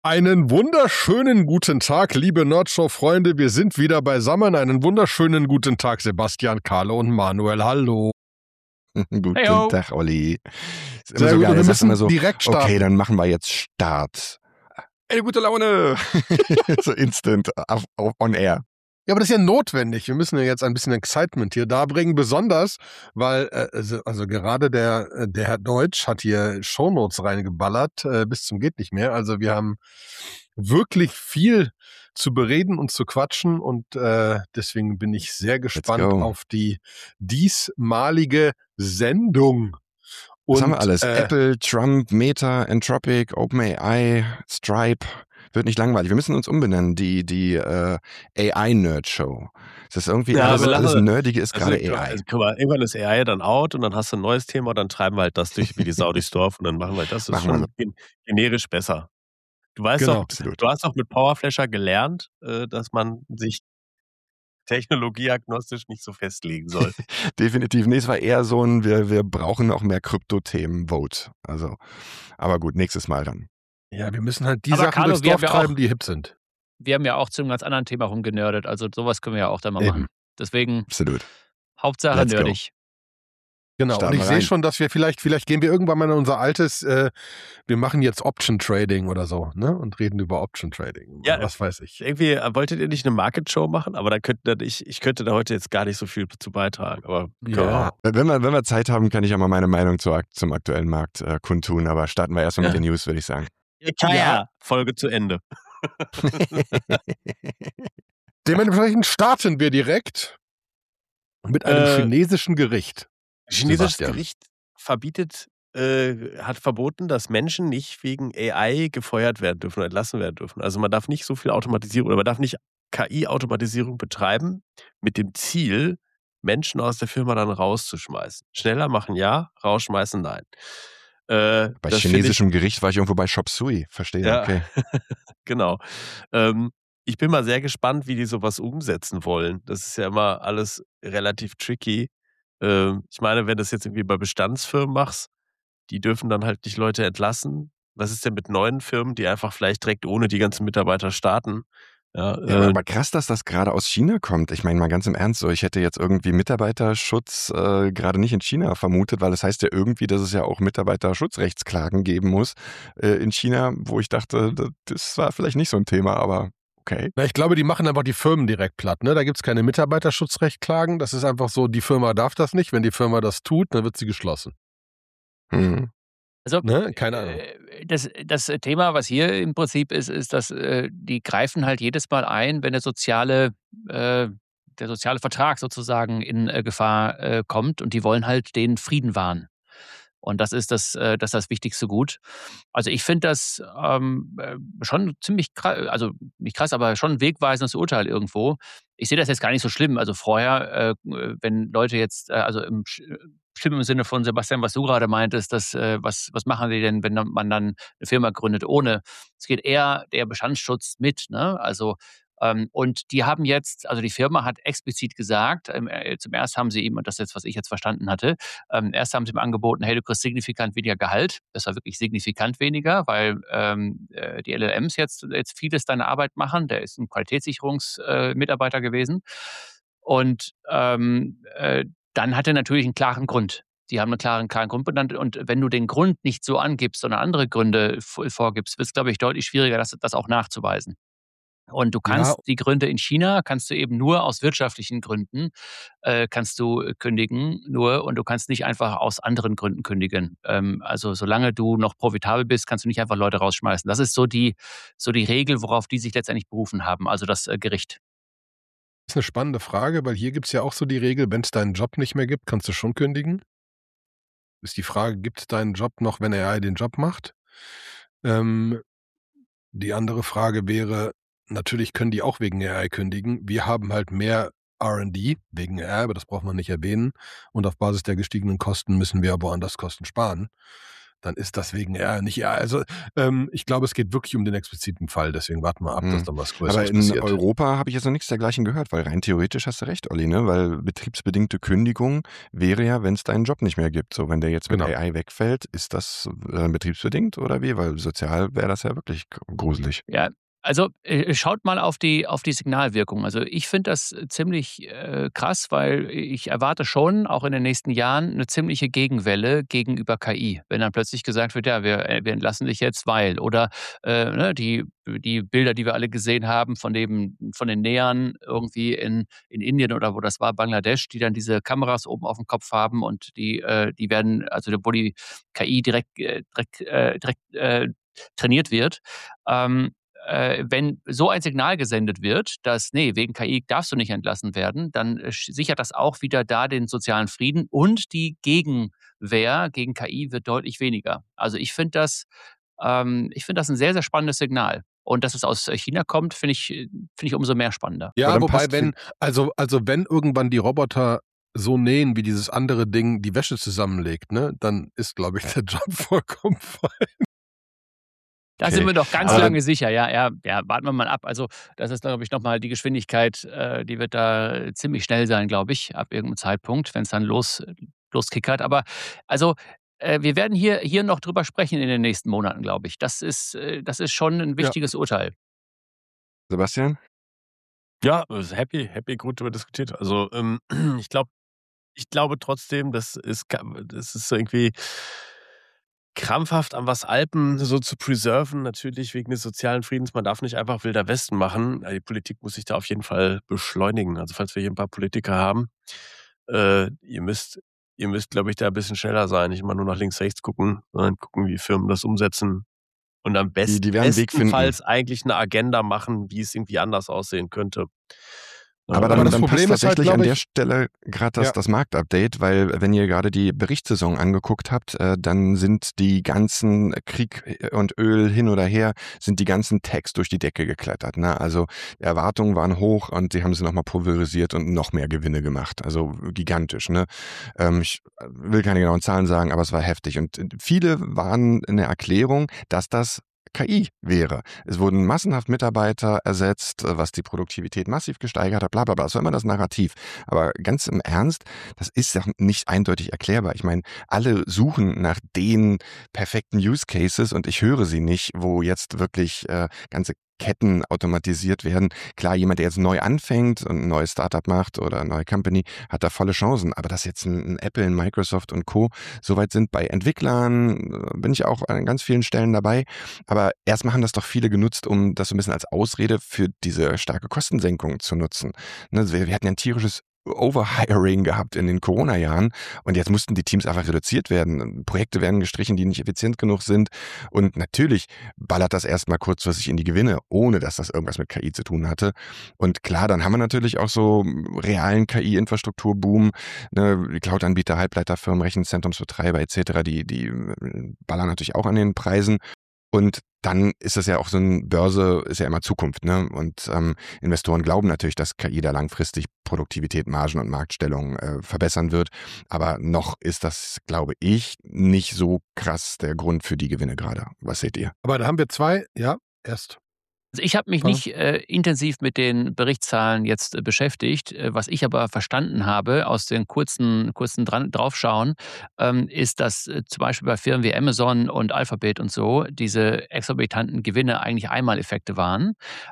Einen wunderschönen guten Tag, liebe Nerdshow-Freunde. Wir sind wieder beisammen. Einen wunderschönen guten Tag, Sebastian, Carlo und Manuel. Hallo. Guten Heyo. Tag, Olli. Ist immer Sehr so gut, geil. und wir Sagst müssen immer so, direkt starten. okay, dann machen wir jetzt Start. Ey, gute Laune. So instant on air. Ja, aber das ist ja notwendig. Wir müssen ja jetzt ein bisschen Excitement hier darbringen, besonders, weil also gerade der Herr Deutsch hat hier Shownotes reingeballert, bis zum geht nicht mehr. Also wir haben wirklich viel zu bereden und zu quatschen und deswegen bin ich sehr gespannt go. auf die diesmalige Sendung. Was haben Und, wir alles? Apple, Trump, Meta, Anthropic, OpenAI, Stripe. Wird nicht langweilig. Wir müssen uns umbenennen, die AI-Nerd-Show. Das ist irgendwie Ja, alles Nerdige ist gerade AI. Also, guck mal, irgendwann ist AI dann out und dann hast du ein neues Thema, dann treiben wir halt das durch wie die Sau durchs Dorf und dann machen wir halt das. Das ist Machen schon generisch besser. Du weißt Genau. doch, Absolut. du hast doch mit Powerflasher gelernt, dass man sich technologieagnostisch nicht so festlegen soll. Definitiv. Nee, es war eher so ein, wir brauchen noch mehr Krypto-Themen-Vote. Also, aber gut, nächstes Mal dann. Ja, wir müssen halt die Aber Sachen Carlo, durchs wir Dorf haben ja treiben, auch- die hip sind. Wir haben ja auch zu einem ganz anderen Thema rumgenördet, also sowas können wir ja auch dann mal Eben. machen. Deswegen, Absolut. Hauptsache Let's go. nerdig. Genau, Starten und ich wir sehe rein. schon, dass wir vielleicht gehen wir irgendwann mal in unser altes, wir machen jetzt Option Trading oder so, ne? Und reden über Option Trading. Ja. Was weiß ich. Irgendwie wolltet ihr nicht eine Market Show machen, aber ich könnte da heute jetzt gar nicht so viel zu beitragen. Aber Ja. Wenn wir Zeit haben, kann ich ja mal meine Meinung zum aktuellen Markt kundtun. Aber starten wir erstmal mit den News, würde ich sagen. Ja. Folge zu Ende. Dementsprechend starten wir direkt mit einem chinesischen Gericht. Chinesisches Sebastian. Gericht hat verboten, dass Menschen nicht wegen AI gefeuert werden dürfen oder entlassen werden dürfen. Also man darf nicht so viel Automatisierung oder man darf nicht KI-Automatisierung betreiben mit dem Ziel, Menschen aus der Firma dann rauszuschmeißen. Schneller machen ja, rausschmeißen nein. Bei Das chinesischem Gericht war ich irgendwo bei Chop Suey. Verstehe, Ja. okay. Genau. Ich bin mal sehr gespannt, wie die sowas umsetzen wollen. Das ist ja immer alles relativ tricky. Ich meine, wenn du das jetzt irgendwie bei Bestandsfirmen machst, die dürfen dann halt nicht Leute entlassen. Was ist denn mit neuen Firmen, die einfach vielleicht direkt ohne die ganzen Mitarbeiter starten? Ja, Aber krass, dass das gerade aus China kommt. Ich meine mal ganz im Ernst, so ich hätte jetzt irgendwie Mitarbeiterschutz gerade nicht in China vermutet, weil es heißt ja irgendwie, dass es ja auch Mitarbeiterschutzrechtsklagen geben muss in China, wo ich dachte, das war vielleicht nicht so ein Thema, aber okay. Na, ich glaube, die machen einfach die Firmen direkt platt, ne? Da gibt's keine Mitarbeiterschutzrechtklagen. Das ist einfach so, die Firma darf das nicht. Wenn die Firma das tut, dann wird sie geschlossen. Hm. Also, Ne? Keine Ahnung. das Thema, was hier im Prinzip ist, dass die greifen halt jedes Mal ein, wenn der soziale Vertrag sozusagen in Gefahr kommt und die wollen halt den Frieden wahren. Und das ist das wichtigste Gut. Also ich finde das schon ziemlich krass, also nicht krass, aber schon ein wegweisendes Urteil irgendwo. Ich sehe das jetzt gar nicht so schlimm. Also vorher, wenn Leute jetzt, also im schlimmen Sinne von Sebastian, was du gerade meintest, dass was machen sie denn, wenn man dann eine Firma gründet ohne? Es geht eher der Bestandsschutz mit, ne? Also und die haben jetzt, also die Firma hat explizit gesagt, zum ersten haben sie ihm, und das ist jetzt, was ich jetzt verstanden hatte, erst haben sie ihm angeboten, hey, du kriegst signifikant weniger Gehalt. Das war wirklich signifikant weniger, weil die LLMs jetzt vieles deiner Arbeit machen. Der ist ein Qualitätssicherungsmitarbeiter gewesen. Und dann hat er natürlich einen klaren Grund. Die haben einen klaren Grund benannt. Und wenn du den Grund nicht so angibst, sondern andere Gründe vorgibst, wird es, glaube ich, deutlich schwieriger, das auch nachzuweisen. Und du kannst die Gründe in China, kannst du eben nur aus wirtschaftlichen Gründen kannst du kündigen, und du kannst nicht einfach aus anderen Gründen kündigen. Also solange du noch profitabel bist, kannst du nicht einfach Leute rausschmeißen. Das ist so die Regel, worauf die sich letztendlich berufen haben, also das Gericht. Das ist eine spannende Frage, weil hier gibt's ja auch so die Regel, wenn es deinen Job nicht mehr gibt, kannst du schon kündigen. Ist die Frage, gibt es deinen Job noch, wenn AI den Job macht? Die andere Frage wäre, natürlich können die auch wegen AI kündigen. Wir haben halt mehr R&D wegen AI, aber das braucht man nicht erwähnen. Und auf Basis der gestiegenen Kosten müssen wir woanders Kosten sparen. dann ist das wegen nicht. Ja, also ich glaube, es geht wirklich um den expliziten Fall. Deswegen warten wir ab, dass dann was Größeres Aber in passiert. Europa habe ich jetzt noch nichts dergleichen gehört, weil rein theoretisch hast du recht, Olli, ne? Weil betriebsbedingte Kündigung wäre ja, wenn es deinen Job nicht mehr gibt. So, wenn der jetzt mit Genau. AI wegfällt, ist das betriebsbedingt oder wie? Weil sozial wäre das ja wirklich gruselig. Ja, also schaut mal auf die Signalwirkung. Also ich finde das ziemlich krass, weil ich erwarte schon auch in den nächsten Jahren eine ziemliche Gegenwelle gegenüber KI. Wenn dann plötzlich gesagt wird, ja, wir entlassen dich jetzt, weil. Oder ne, die Bilder, die wir alle gesehen haben von den Nähern irgendwie in Indien oder wo das war, Bangladesch, die dann diese Kameras oben auf dem Kopf haben und die werden, also wo die KI direkt trainiert wird. Wenn so ein Signal gesendet wird, dass, nee, wegen KI darfst du nicht entlassen werden, dann sichert das auch wieder da den sozialen Frieden und die Gegenwehr gegen KI wird deutlich weniger. Also ich finde das ein sehr, sehr spannendes Signal. Und dass es aus China kommt, finde ich umso mehr spannender. Ja, dann wobei, passt wenn irgendwann die Roboter so nähen, wie dieses andere Ding die Wäsche zusammenlegt, ne, dann ist, glaube ich, der Job vollkommen frei. Da Okay. sind wir doch ganz Aber lange sicher, ja, warten wir mal ab. Also das ist, glaube ich, nochmal die Geschwindigkeit, die wird da ziemlich schnell sein, glaube ich, ab irgendeinem Zeitpunkt, wenn es dann loskickert. Aber also wir werden hier noch drüber sprechen in den nächsten Monaten, glaube ich. Das ist schon ein Ja. wichtiges Urteil. Sebastian? Ja, happy, gut darüber diskutiert. Also ich glaube trotzdem, das ist irgendwie krampfhaft an was Alpen so zu preserven, natürlich wegen des sozialen Friedens. Man darf nicht einfach Wilder Westen machen. Die Politik muss sich da auf jeden Fall beschleunigen. Also falls wir hier ein paar Politiker haben, ihr müsst, glaube ich, da ein bisschen schneller sein. Nicht immer nur nach links, rechts gucken, sondern gucken, wie Firmen das umsetzen. Und am Die werden einen Weg finden. bestenfalls eigentlich eine Agenda machen, wie es irgendwie anders aussehen könnte. Aber Aber dann, das dann Problem passt ist halt, tatsächlich an glaub der ich- Stelle gerade Ja. das Marktupdate, weil wenn ihr gerade die Berichtssaison angeguckt habt, dann sind die ganzen Krieg und Öl hin oder her, sind die ganzen Techs durch die Decke geklettert. Ne? Also die Erwartungen waren hoch und die haben sie nochmal pulverisiert und noch mehr Gewinne gemacht. Also gigantisch. Ne? Ich will keine genauen Zahlen sagen, aber es war heftig. Und viele waren in der Erklärung, dass das KI wäre. Es wurden massenhaft Mitarbeiter ersetzt, was die Produktivität massiv gesteigert hat, bla bla bla. Das war immer das Narrativ. Aber ganz im Ernst, das ist ja nicht eindeutig erklärbar. Ich meine, alle suchen nach den perfekten Use Cases und ich höre sie nicht, wo jetzt wirklich ganze Ketten automatisiert werden. Klar, jemand, der jetzt neu anfängt und ein neues Startup macht oder eine neue Company, hat da volle Chancen. Aber dass jetzt ein Apple, ein Microsoft und Co. soweit sind bei Entwicklern, bin ich auch an ganz vielen Stellen dabei. Aber erstmal haben das doch viele genutzt, um das so ein bisschen als Ausrede für diese starke Kostensenkung zu nutzen. Ne, wir hatten ja ein tierisches Overhiring gehabt in den Corona-Jahren und jetzt mussten die Teams einfach reduziert werden. Projekte werden gestrichen, die nicht effizient genug sind und natürlich ballert das erstmal kurzfristig in die Gewinne, ohne dass das irgendwas mit KI zu tun hatte. Und klar, dann haben wir natürlich auch so realen KI-Infrastrukturboom, ne, die Cloud-Anbieter, Halbleiterfirmen, Rechenzentrumsbetreiber etc., die ballern natürlich auch an den Preisen. Und dann ist das ja auch so eine Börse, ist ja immer Zukunft, ne? Und Investoren glauben natürlich, dass KI da langfristig Produktivität, Margen und Marktstellung verbessern wird. Aber noch ist das, glaube ich, nicht so krass der Grund für die Gewinne gerade. Was seht ihr? Aber da haben wir zwei, erst. Also ich habe mich Pardon? nicht intensiv mit den Berichtszahlen jetzt beschäftigt. Was ich aber verstanden habe aus den kurzen Draufschauen, ist, dass zum Beispiel bei Firmen wie Amazon und Alphabet und so diese exorbitanten Gewinne eigentlich Einmaleffekte waren,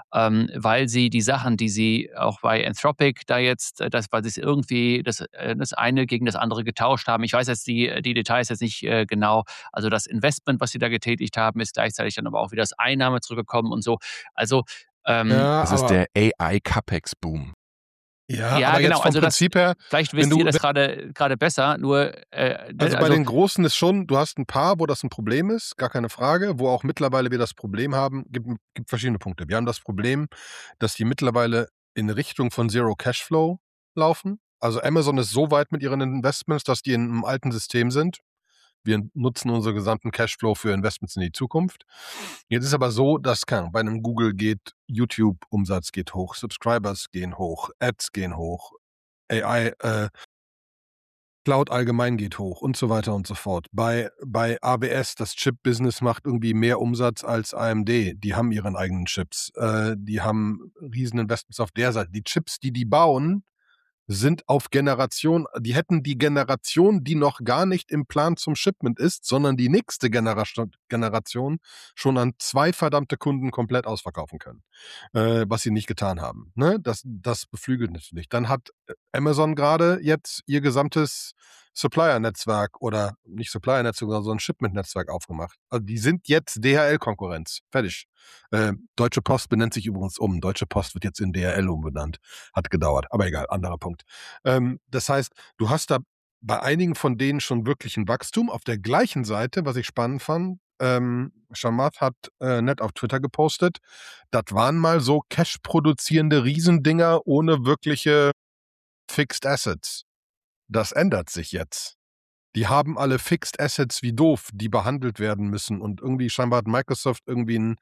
weil sie die Sachen, die sie auch bei Anthropic da jetzt, weil sie es irgendwie das eine gegen das andere getauscht haben. Ich weiß jetzt die Details jetzt nicht genau. Also das Investment, was sie da getätigt haben, ist gleichzeitig dann aber auch wieder als Einnahme zurückgekommen und so. Also, Ja, Das ist aber, der AI-CapEx-Boom. ja, ja, aber genau. jetzt vom Also das, Prinzip her, vielleicht wenn wisst du, ihr das gerade besser. Nur, also bei den Großen ist schon, du hast ein paar, wo das ein Problem ist, gar keine Frage, wo auch mittlerweile wir das Problem haben, gibt verschiedene Punkte. Wir haben das Problem, dass die mittlerweile in Richtung von Zero Cashflow laufen. Also Amazon ist so weit mit ihren Investments, dass die in einem alten System sind. Wir nutzen unseren gesamten Cashflow für Investments in die Zukunft. Jetzt ist aber so, dass bei einem Google geht YouTube-Umsatz geht hoch, Subscribers gehen hoch, Ads gehen hoch, AI Cloud allgemein geht hoch und so weiter und so fort. Bei AWS, das Chip-Business macht irgendwie mehr Umsatz als AMD. Die haben ihren eigenen Chips. Die haben riesen Investments auf der Seite. Die Chips, die bauen, sind auf Generation, die hätten die Generation, die noch gar nicht im Plan zum Shipment ist, sondern die nächste Generation schon an 2 verdammte Kunden komplett ausverkaufen können. Was sie nicht getan haben. Ne? Das beflügelt natürlich. Dann hat Amazon gerade jetzt ihr gesamtes Supplier-Netzwerk oder nicht Supplier-Netzwerk, sondern so ein Shipment-Netzwerk aufgemacht. Also die sind jetzt DHL-Konkurrenz. Fertig. Deutsche Post benennt sich übrigens um. Deutsche Post wird jetzt in DHL umbenannt. Hat gedauert. Aber egal, anderer Punkt. Das heißt, du hast da bei einigen von denen schon wirklich ein Wachstum. Auf der gleichen Seite, was ich spannend fand, Chamath hat nett auf Twitter gepostet, das waren mal so Cash-produzierende Riesendinger ohne wirkliche Fixed Assets. Das ändert sich jetzt. Die haben alle Fixed Assets wie doof, die behandelt werden müssen. Und irgendwie scheinbar hat Microsoft irgendwie einen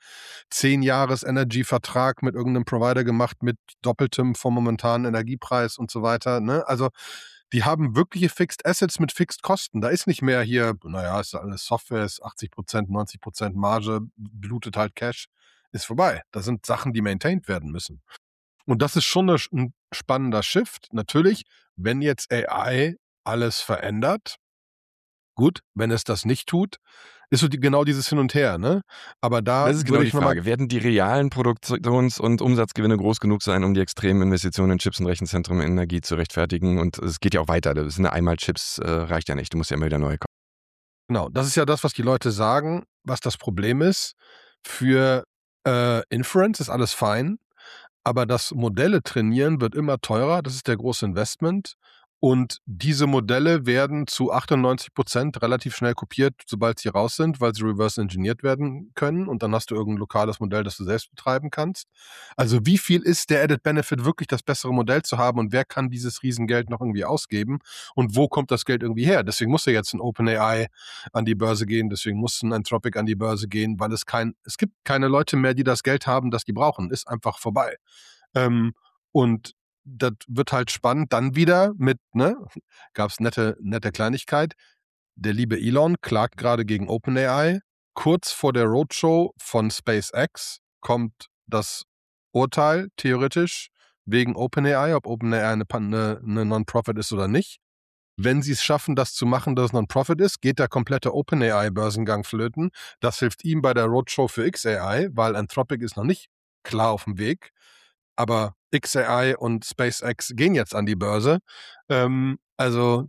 10-Jahres-Energy-Vertrag mit irgendeinem Provider gemacht mit doppeltem vom momentanen Energiepreis und so weiter. Ne? Also die haben wirkliche Fixed Assets mit Fixed Kosten. Da ist nicht mehr hier, naja, ist alles Software, ist 80%, 90% Marge, blutet halt Cash, ist vorbei. Das sind Sachen, die maintained werden müssen. Und das ist schon ein spannender Shift. Natürlich, wenn jetzt AI alles verändert, gut, wenn es das nicht tut, ist so genau dieses Hin und Her, ne? Aber da Das ist genau die Frage. Werden die realen Produktions- und Umsatzgewinne groß genug sein, um die extremen Investitionen in Chips und Rechenzentren in Energie zu rechtfertigen? Und es geht ja auch weiter. Das sind einmal Chips, reicht ja nicht. Du musst ja immer wieder neue kaufen. Genau, das ist ja das, was die Leute sagen, was das Problem ist. Für Inference ist alles fein, aber das Modelle trainieren wird immer teurer. Das ist der große Investment. Und diese Modelle werden zu 98% relativ schnell kopiert, sobald sie raus sind, weil sie reverse engineert werden können. Und dann hast du irgendein lokales Modell, das du selbst betreiben kannst. Also wie viel ist der Added Benefit wirklich, das bessere Modell zu haben? Und wer kann dieses Riesengeld noch irgendwie ausgeben? Und wo kommt das Geld irgendwie her? Deswegen muss ja jetzt ein OpenAI an die Börse gehen. Deswegen muss ein Anthropic an die Börse gehen, weil es gibt keine Leute mehr, die das Geld haben, das die brauchen. Ist einfach vorbei. Und das wird halt spannend. Dann wieder mit, ne, gab es nette Kleinigkeit. Der liebe Elon klagt gerade gegen OpenAI. Kurz vor der Roadshow von SpaceX kommt das Urteil, theoretisch, wegen OpenAI, ob OpenAI eine Non-Profit ist oder nicht. Wenn sie es schaffen, das zu machen, dass es Non-Profit ist, geht der komplette OpenAI-Börsengang flöten. Das hilft ihm bei der Roadshow für XAI, weil Anthropic ist noch nicht klar auf dem Weg. Aber XAI und SpaceX gehen jetzt an die Börse. Also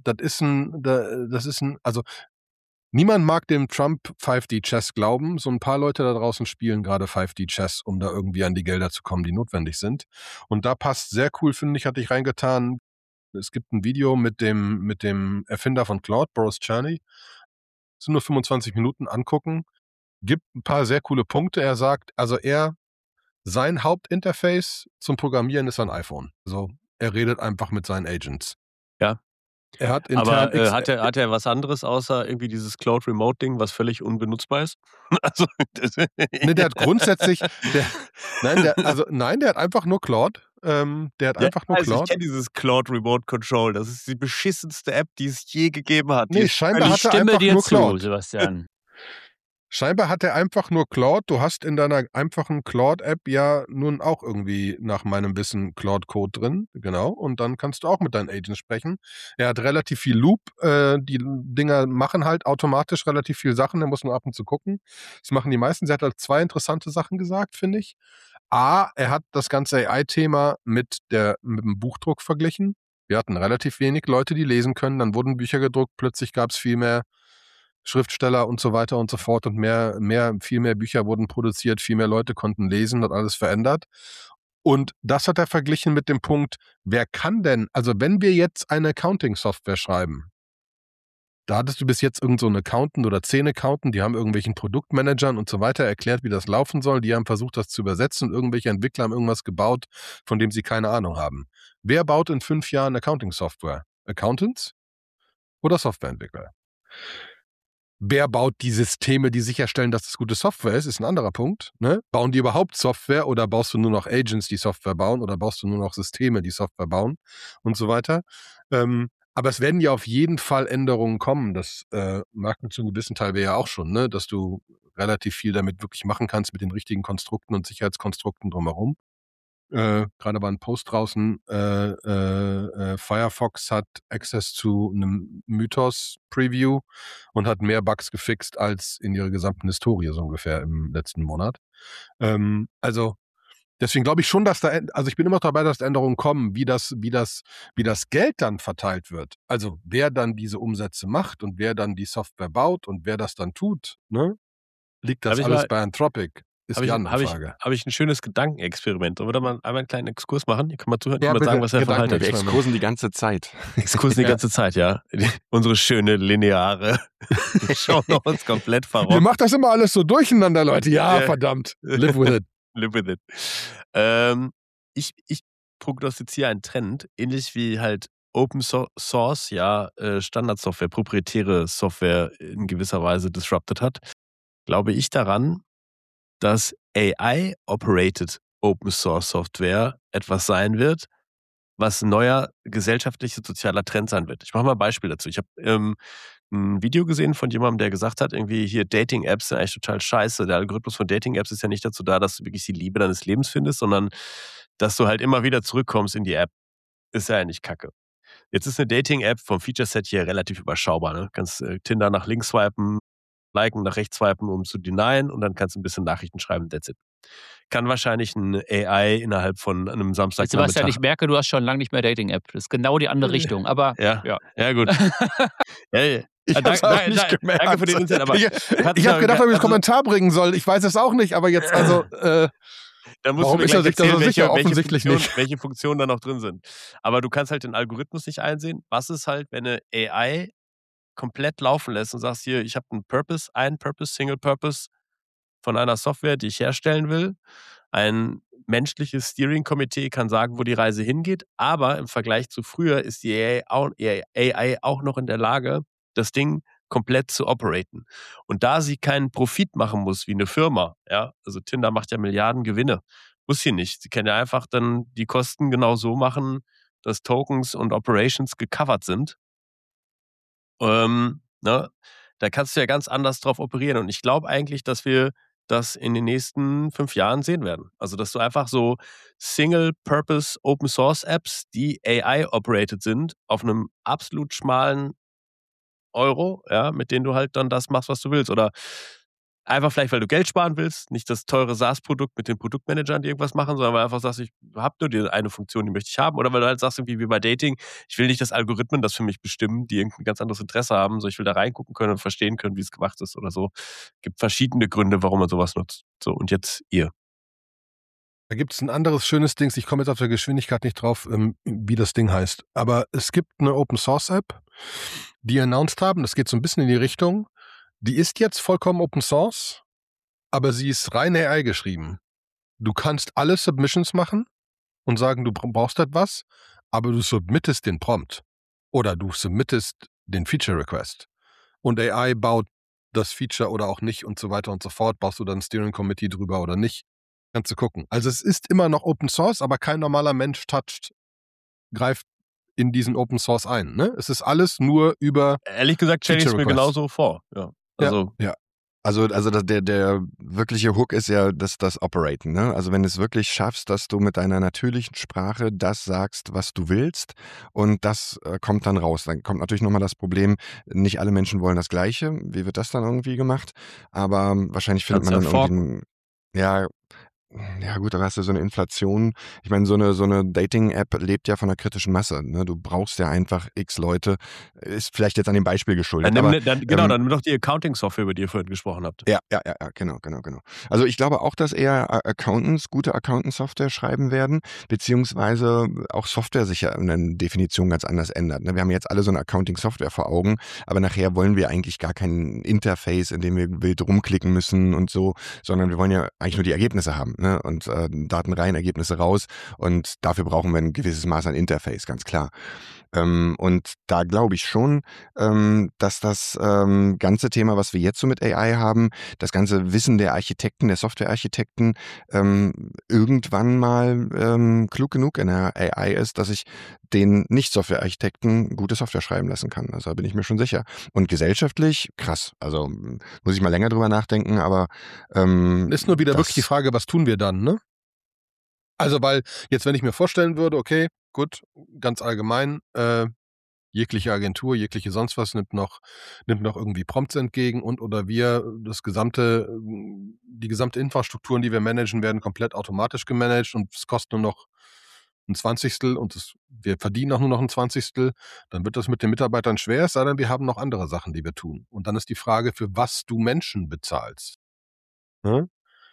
also niemand mag dem Trump 5D-Chess glauben. So ein paar Leute da draußen spielen gerade 5D-Chess, um da irgendwie an die Gelder zu kommen, die notwendig sind. Und da passt sehr cool, finde ich, hatte ich reingetan. Es gibt ein Video mit dem Erfinder von Claude, Boris Cherny. Das sind nur 25 Minuten, angucken. Gibt ein paar sehr coole Punkte. Er sagt, also sein Hauptinterface zum Programmieren ist ein iPhone. Also er redet einfach mit seinen Agents. Ja. Er hat intern hat er was anderes außer irgendwie dieses Cloud Remote Ding, was völlig unbenutzbar ist? Also ne, der hat grundsätzlich der hat einfach nur Claude. Der hat einfach nur Claude. Ich kenne dieses Cloud Remote Control. Das ist die beschissenste App, die es je gegeben hat. Nee, scheinbar hat er einfach nur Claude. Sebastian. Scheinbar hat er einfach nur Claude. Du hast in deiner einfachen Claude-App ja nun auch irgendwie nach meinem Wissen Claude-Code drin. Genau. Und dann kannst du auch mit deinen Agents sprechen. Er hat relativ viel Loop. Die Dinger machen halt automatisch relativ viel Sachen. Da muss man ab und zu gucken. Das machen die meisten. Sie hat halt 2 interessante Sachen gesagt, finde ich. A, er hat das ganze AI-Thema mit dem Buchdruck verglichen. Wir hatten relativ wenig Leute, die lesen können. Dann wurden Bücher gedruckt. Plötzlich gab es viel mehr Schriftsteller und so weiter und so fort und viel mehr Bücher wurden produziert, viel mehr Leute konnten lesen, hat alles verändert. Und das hat er verglichen mit dem Punkt, wer kann denn, also wenn wir jetzt eine Accounting-Software schreiben, da hattest du bis jetzt irgend so einen Accountant oder 10 Accountant, die haben irgendwelchen Produktmanagern und so weiter erklärt, wie das laufen soll, die haben versucht, das zu übersetzen und irgendwelche Entwickler haben irgendwas gebaut, von dem sie keine Ahnung haben. Wer baut in 5 Jahren Accounting-Software? Accountants oder Softwareentwickler? Wer baut die Systeme, die sicherstellen, dass das gute Software ist ein anderer Punkt. Ne? Bauen die überhaupt Software oder baust du nur noch Agents, die Software bauen oder baust du nur noch Systeme, die Software bauen und so weiter. Aber es werden ja auf jeden Fall Änderungen kommen. Das merken zu einem gewissen Teil wir ja auch schon, ne? Dass du relativ viel damit wirklich machen kannst mit den richtigen Konstrukten und Sicherheitskonstrukten drumherum. Gerade war ein Post draußen, Firefox hat Access zu einem Mythos-Preview und hat mehr Bugs gefixt als in ihrer gesamten Historie so ungefähr im letzten Monat. Also deswegen glaube ich schon, dass also ich bin immer noch dabei, dass Änderungen kommen, wie das Geld dann verteilt wird. Also wer dann diese Umsätze macht und wer dann die Software baut und wer das dann tut, ne? Liegt das alles bei Anthropic? Ist die andere Frage. Habe ich ein schönes Gedankenexperiment. Sollen wir da mal einmal einen kleinen Exkurs machen? Ihr könnt mal zuhören, Ja, mal sagen, was er davon haltet. Wir exkursen die ganze Zeit. Exkursen die ganze Zeit, ja. Unsere schöne, lineare Show uns komplett verrockt. Ihr macht das immer alles so durcheinander, Leute. Ja, verdammt. Live with it. Live with it. Ich prognostiziere einen Trend, ähnlich wie halt Open Source, ja, Standardsoftware, proprietäre Software in gewisser Weise disrupted hat. Glaube ich daran, dass AI-operated Open Source Software etwas sein wird, was ein neuer gesellschaftlicher, sozialer Trend sein wird. Ich mache mal ein Beispiel dazu. Ich habe ein Video gesehen von jemandem, der gesagt hat, irgendwie hier Dating-Apps sind eigentlich total scheiße. Der Algorithmus von Dating-Apps ist ja nicht dazu da, dass du wirklich die Liebe deines Lebens findest, sondern dass du halt immer wieder zurückkommst in die App. Ist ja eigentlich kacke. Jetzt ist eine Dating-App vom Feature-Set hier relativ überschaubar. Ne? Du kannst Tinder nach links swipen, liken, nach rechts swipen, um zu denyen und dann kannst du ein bisschen Nachrichten schreiben, that's it. Kann wahrscheinlich ein AI innerhalb von einem Samstagnachmittag... Sebastian, ich merke, du hast schon lange nicht mehr Dating-App. Das ist genau die andere Richtung, aber... Ja gut. Ich hab's auch nicht gemerkt. Danke für den Insight, aber... Ich habe gedacht, ob ich einen Kommentar bringen soll. Ich weiß es auch nicht, aber jetzt also... Dann musst warum du mir ist er sich da so sicher? offensichtlich nicht. Welche Funktionen da noch drin sind. Aber du kannst halt den Algorithmus nicht einsehen. Was ist halt, wenn eine AI komplett laufen lässt und sagst hier, ich habe einen Purpose, Single Purpose von einer Software, die ich herstellen will. Ein menschliches Steering-Komitee kann sagen, wo die Reise hingeht, aber im Vergleich zu früher ist die AI auch noch in der Lage, das Ding komplett zu operaten. Und da sie keinen Profit machen muss wie eine Firma, ja, also Tinder macht ja Milliarden Gewinne, muss sie nicht. Sie kann ja einfach dann die Kosten genau so machen, dass Tokens und Operations gecovert sind. Da kannst du ja ganz anders drauf operieren. Und ich glaube eigentlich, dass wir das in den nächsten 5 Jahren sehen werden. Also, dass du einfach so Single-Purpose Open-Source-Apps, die AI-operated sind, auf einem absolut schmalen Euro, ja, mit denen du halt dann das machst, was du willst. Oder einfach vielleicht, weil du Geld sparen willst, nicht das teure SaaS-Produkt mit den Produktmanagern, die irgendwas machen, sondern weil du einfach sagst, ich habe nur die eine Funktion, die möchte ich haben. Oder weil du halt sagst, irgendwie wie bei Dating, ich will nicht, dass Algorithmen das für mich bestimmen, die irgendein ganz anderes Interesse haben, so ich will da reingucken können und verstehen können, wie es gemacht ist oder so. Gibt verschiedene Gründe, warum man sowas nutzt. So, und jetzt ihr. Da gibt es ein anderes schönes Ding, ich komme jetzt auf der Geschwindigkeit nicht drauf, wie das Ding heißt. Aber es gibt eine Open-Source-App, die announced haben, das geht so ein bisschen in die Richtung, die ist jetzt vollkommen Open Source, aber sie ist rein AI geschrieben. Du kannst alle Submissions machen und sagen, du brauchst etwas, aber du submittest den Prompt oder du submittest den Feature Request. Und AI baut das Feature oder auch nicht und so weiter und so fort. Baust du dann ein Steering Committee drüber oder nicht? Kannst du gucken. Also es ist immer noch Open Source, aber kein normaler Mensch greift in diesen Open Source ein. Ne? Es ist alles nur über... Ehrlich gesagt stelle ich es mir genauso vor. Ja. Also der wirkliche Hook ist ja das Operaten. Ne? Also wenn du es wirklich schaffst, dass du mit deiner natürlichen Sprache das sagst, was du willst und das kommt dann raus. Dann kommt natürlich nochmal das Problem, nicht alle Menschen wollen das Gleiche. Wie wird das dann irgendwie gemacht? Aber wahrscheinlich findet man dann irgendwie... Ja gut, da hast du so eine Inflation. Ich meine, so eine Dating-App lebt ja von einer kritischen Masse. Ne? Du brauchst ja einfach x Leute. Ist vielleicht jetzt an dem Beispiel geschuldet. Dann nimm doch die Accounting-Software, über die ihr vorhin gesprochen habt. Ja, genau. Also ich glaube auch, dass eher Accountants gute Accountant-Software schreiben werden, beziehungsweise auch Software sich ja in der Definition ganz anders ändert. Ne? Wir haben jetzt alle so eine Accounting-Software vor Augen, aber nachher wollen wir eigentlich gar kein Interface, in dem wir wild rumklicken müssen und so, sondern wir wollen ja eigentlich nur die Ergebnisse haben. Ne? Und Daten rein, Ergebnisse raus und dafür brauchen wir ein gewisses Maß an Interface, ganz klar. Und da glaube ich schon, dass das ganze Thema, was wir jetzt so mit AI haben, das ganze Wissen der Architekten, der Softwarearchitekten, irgendwann mal klug genug in der AI ist, dass ich den Nicht-Softwarearchitekten gute Software schreiben lassen kann. Also da bin ich mir schon sicher. Und gesellschaftlich, krass. Also muss ich mal länger drüber nachdenken, aber ist nur wieder wirklich die Frage, was tun wir dann, ne? Also, weil jetzt, wenn ich mir vorstellen würde, okay, gut, ganz allgemein, jegliche Agentur, jegliche sonst was nimmt noch irgendwie Prompts entgegen oder wir die gesamte Infrastrukturen, die wir managen, werden komplett automatisch gemanagt und es kostet nur noch ein Zwanzigstel und wir verdienen auch nur noch ein Zwanzigstel, dann wird das mit den Mitarbeitern schwer, es sei denn, wir haben noch andere Sachen, die wir tun. Und dann ist die Frage, für was du Menschen bezahlst. Ne?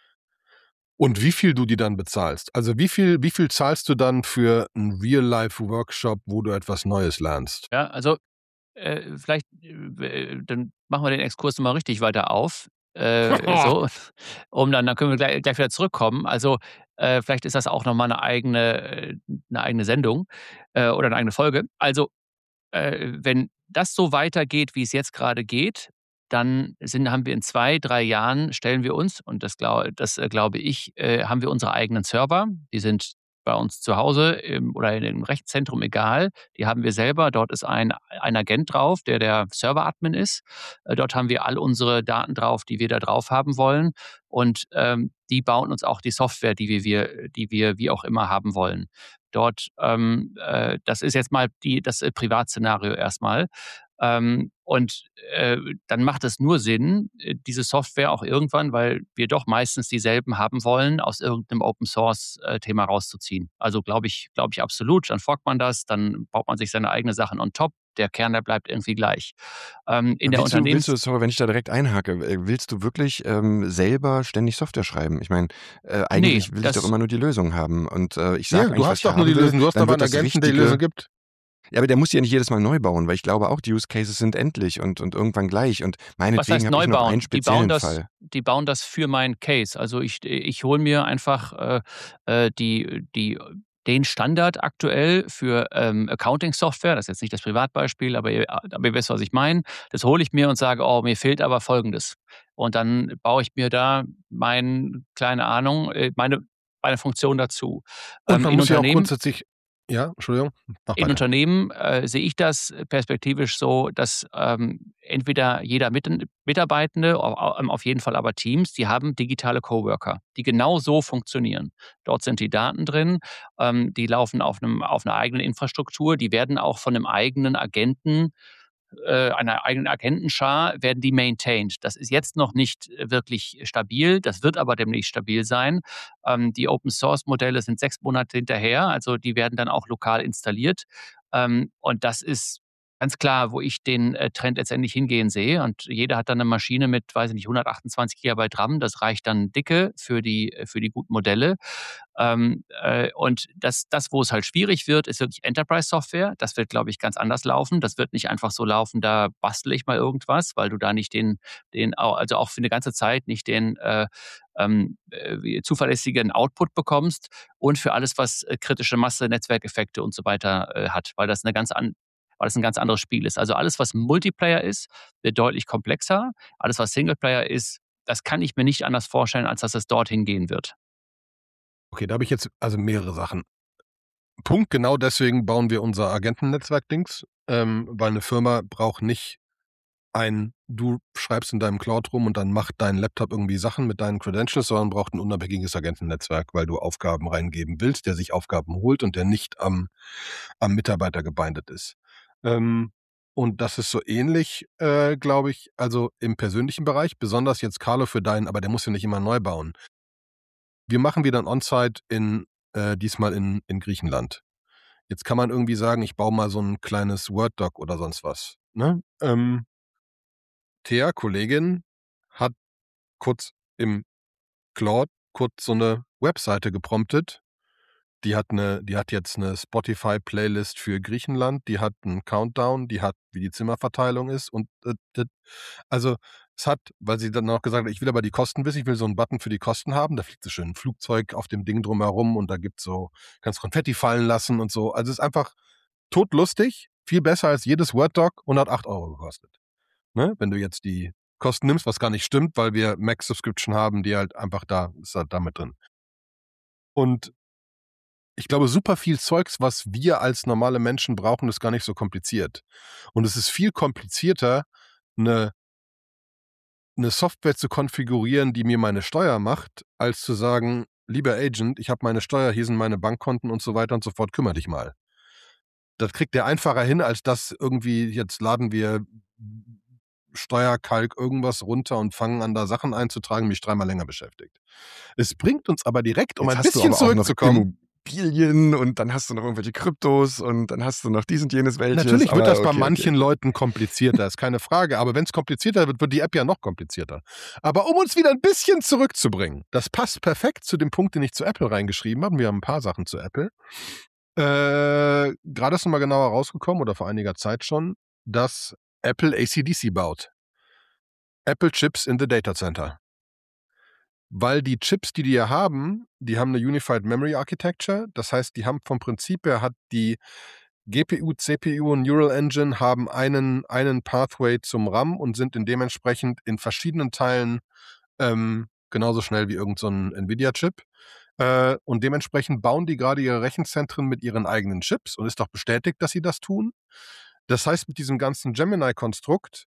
Und wie viel du die dann bezahlst. Also wie viel zahlst du dann für einen Real-Life-Workshop, wo du etwas Neues lernst? Ja, also vielleicht, dann machen wir den Exkurs mal richtig weiter auf. So, dann können wir gleich wieder zurückkommen. Also, vielleicht ist das auch noch mal 'ne eigene Sendung, oder eine eigene Folge. Also, wenn das so weitergeht, wie es jetzt gerade geht, dann haben wir in 2, 3 Jahren stellen wir uns, und glaube ich, haben wir unsere eigenen Server. Die sind bei uns zu Hause oder in dem Rechenzentrum, egal. Die haben wir selber. Dort ist ein Agent drauf, der Server-Admin ist. Dort haben wir all unsere Daten drauf, die wir da drauf haben wollen. Und die bauen uns auch die Software, die wir wie auch immer haben wollen. Dort, das ist jetzt mal das Privatszenario erstmal. Und dann macht es nur Sinn, diese Software auch irgendwann, weil wir doch meistens dieselben haben wollen, aus irgendeinem Open-Source-Thema rauszuziehen. Also glaube ich absolut. Dann forkt man das, dann baut man sich seine eigenen Sachen on top. Der Kern, der bleibt irgendwie gleich. In der Sorry, wenn ich da direkt einhake, willst du wirklich selber ständig Software schreiben? Ich meine, eigentlich will ich doch immer nur die Lösung haben. Und ich sage du hast doch nur die Lösung, du hast aber einen Agenten, der die Lösung gibt. Ja, aber der muss die ja nicht jedes Mal neu bauen, weil ich glaube auch, die Use Cases sind endlich und irgendwann gleich. Und meinetwegen habe ich noch einen speziellen Fall. Die bauen das für meinen Case. Also ich hole mir einfach den Standard aktuell für Accounting-Software. Das ist jetzt nicht das Privatbeispiel, aber ihr wisst, was ich meine. Das hole ich mir und sage, oh, mir fehlt aber Folgendes. Und dann baue ich mir da meine Funktion dazu. Und man muss ja auch grundsätzlich... Ja, Entschuldigung. In Unternehmen sehe ich das perspektivisch so, dass entweder jeder Mitarbeitende, auf jeden Fall aber Teams, die haben digitale Coworker, die genau so funktionieren. Dort sind die Daten drin, die laufen auf einer eigenen Infrastruktur, die werden auch von einem eigenen Agenten, einer eigenen Agentenschar, werden die maintained. Das ist jetzt noch nicht wirklich stabil, das wird aber demnächst stabil sein. Die Open-Source-Modelle sind 6 Monate hinterher, also die werden dann auch lokal installiert. Und das ist ganz klar, wo ich den Trend letztendlich hingehen sehe. Und jeder hat dann eine Maschine mit, weiß ich nicht, 128 GB RAM. Das reicht dann dicke für die guten Modelle. Und das, wo es halt schwierig wird, ist wirklich Enterprise-Software. Das wird, glaube ich, ganz anders laufen. Das wird nicht einfach so laufen, da bastle ich mal irgendwas, weil du da nicht also auch für eine ganze Zeit nicht den zuverlässigen Output bekommst und für alles, was kritische Masse, Netzwerkeffekte und so weiter hat, weil das ein ganz anderes Spiel ist. Also alles, was Multiplayer ist, wird deutlich komplexer. Alles, was Singleplayer ist, das kann ich mir nicht anders vorstellen, als dass es dorthin gehen wird. Okay, da habe ich jetzt also mehrere Sachen. Punkt, genau deswegen bauen wir unser Agentennetzwerk-Dings, weil eine Firma braucht nicht du schreibst in deinem Cloud rum und dann macht dein Laptop irgendwie Sachen mit deinen Credentials, sondern braucht ein unabhängiges Agentennetzwerk, weil du Aufgaben reingeben willst, der sich Aufgaben holt und der nicht am Mitarbeiter gebindet ist. Und das ist so ähnlich, glaube ich, also im persönlichen Bereich, besonders jetzt Carlo für aber der muss ja nicht immer neu bauen. Wir machen wieder ein On-Site diesmal in Griechenland. Jetzt kann man irgendwie sagen, ich baue mal so ein kleines Word-Doc oder sonst was. Ne? Thea, Kollegin, hat kurz im Claude so eine Webseite gepromptet. Die hat jetzt eine Spotify-Playlist für Griechenland, die hat einen Countdown, die hat, wie die Zimmerverteilung ist und also es hat, weil sie dann auch gesagt hat, ich will aber die Kosten wissen, ich will so einen Button für die Kosten haben, da fliegt so schön ein Flugzeug auf dem Ding drumherum und da gibt's so, kannst Konfetti fallen lassen und so. Also es ist einfach todlustig, viel besser als jedes Word-Doc und hat 8 Euro gekostet. Ne? Wenn du jetzt die Kosten nimmst, was gar nicht stimmt, weil wir Mac-Subscription haben, die halt einfach da, ist halt da mit drin. Und ich glaube, super viel Zeugs, was wir als normale Menschen brauchen, ist gar nicht so kompliziert. Und es ist viel komplizierter, eine Software zu konfigurieren, die mir meine Steuer macht, als zu sagen, lieber Agent, ich habe meine Steuer, hier sind meine Bankkonten und so weiter und so fort, kümmere dich mal. Das kriegt der einfacher hin, als das irgendwie, jetzt laden wir Steuerkalk irgendwas runter und fangen an, da Sachen einzutragen, mich 3-mal länger beschäftigt. Es bringt uns aber direkt, um Jetzt ein hast du bisschen aber auch noch zurückzukommen. Immobilien und dann hast du noch irgendwelche Kryptos und dann hast du noch dies und jenes welches. Natürlich wird aber das bei okay, manchen Leuten komplizierter, ist keine Frage. Aber wenn es komplizierter wird, wird die App ja noch komplizierter. Aber um uns wieder ein bisschen zurückzubringen, das passt perfekt zu dem Punkt, den ich zu Apple reingeschrieben habe. Wir haben ein paar Sachen zu Apple. Gerade ist nochmal genauer rausgekommen, oder vor einiger Zeit schon, dass Apple AC/DC baut. Apple Chips in the Data Center. Weil die Chips, die ja haben, die haben eine Unified Memory Architecture. Das heißt, die haben vom Prinzip her, hat die GPU, CPU und Neural Engine haben einen Pathway zum RAM und sind dementsprechend in verschiedenen Teilen genauso schnell wie irgend so ein Nvidia-Chip. Und dementsprechend bauen die gerade ihre Rechenzentren mit ihren eigenen Chips und ist doch bestätigt, dass sie das tun. Das heißt, mit diesem ganzen Gemini-Konstrukt,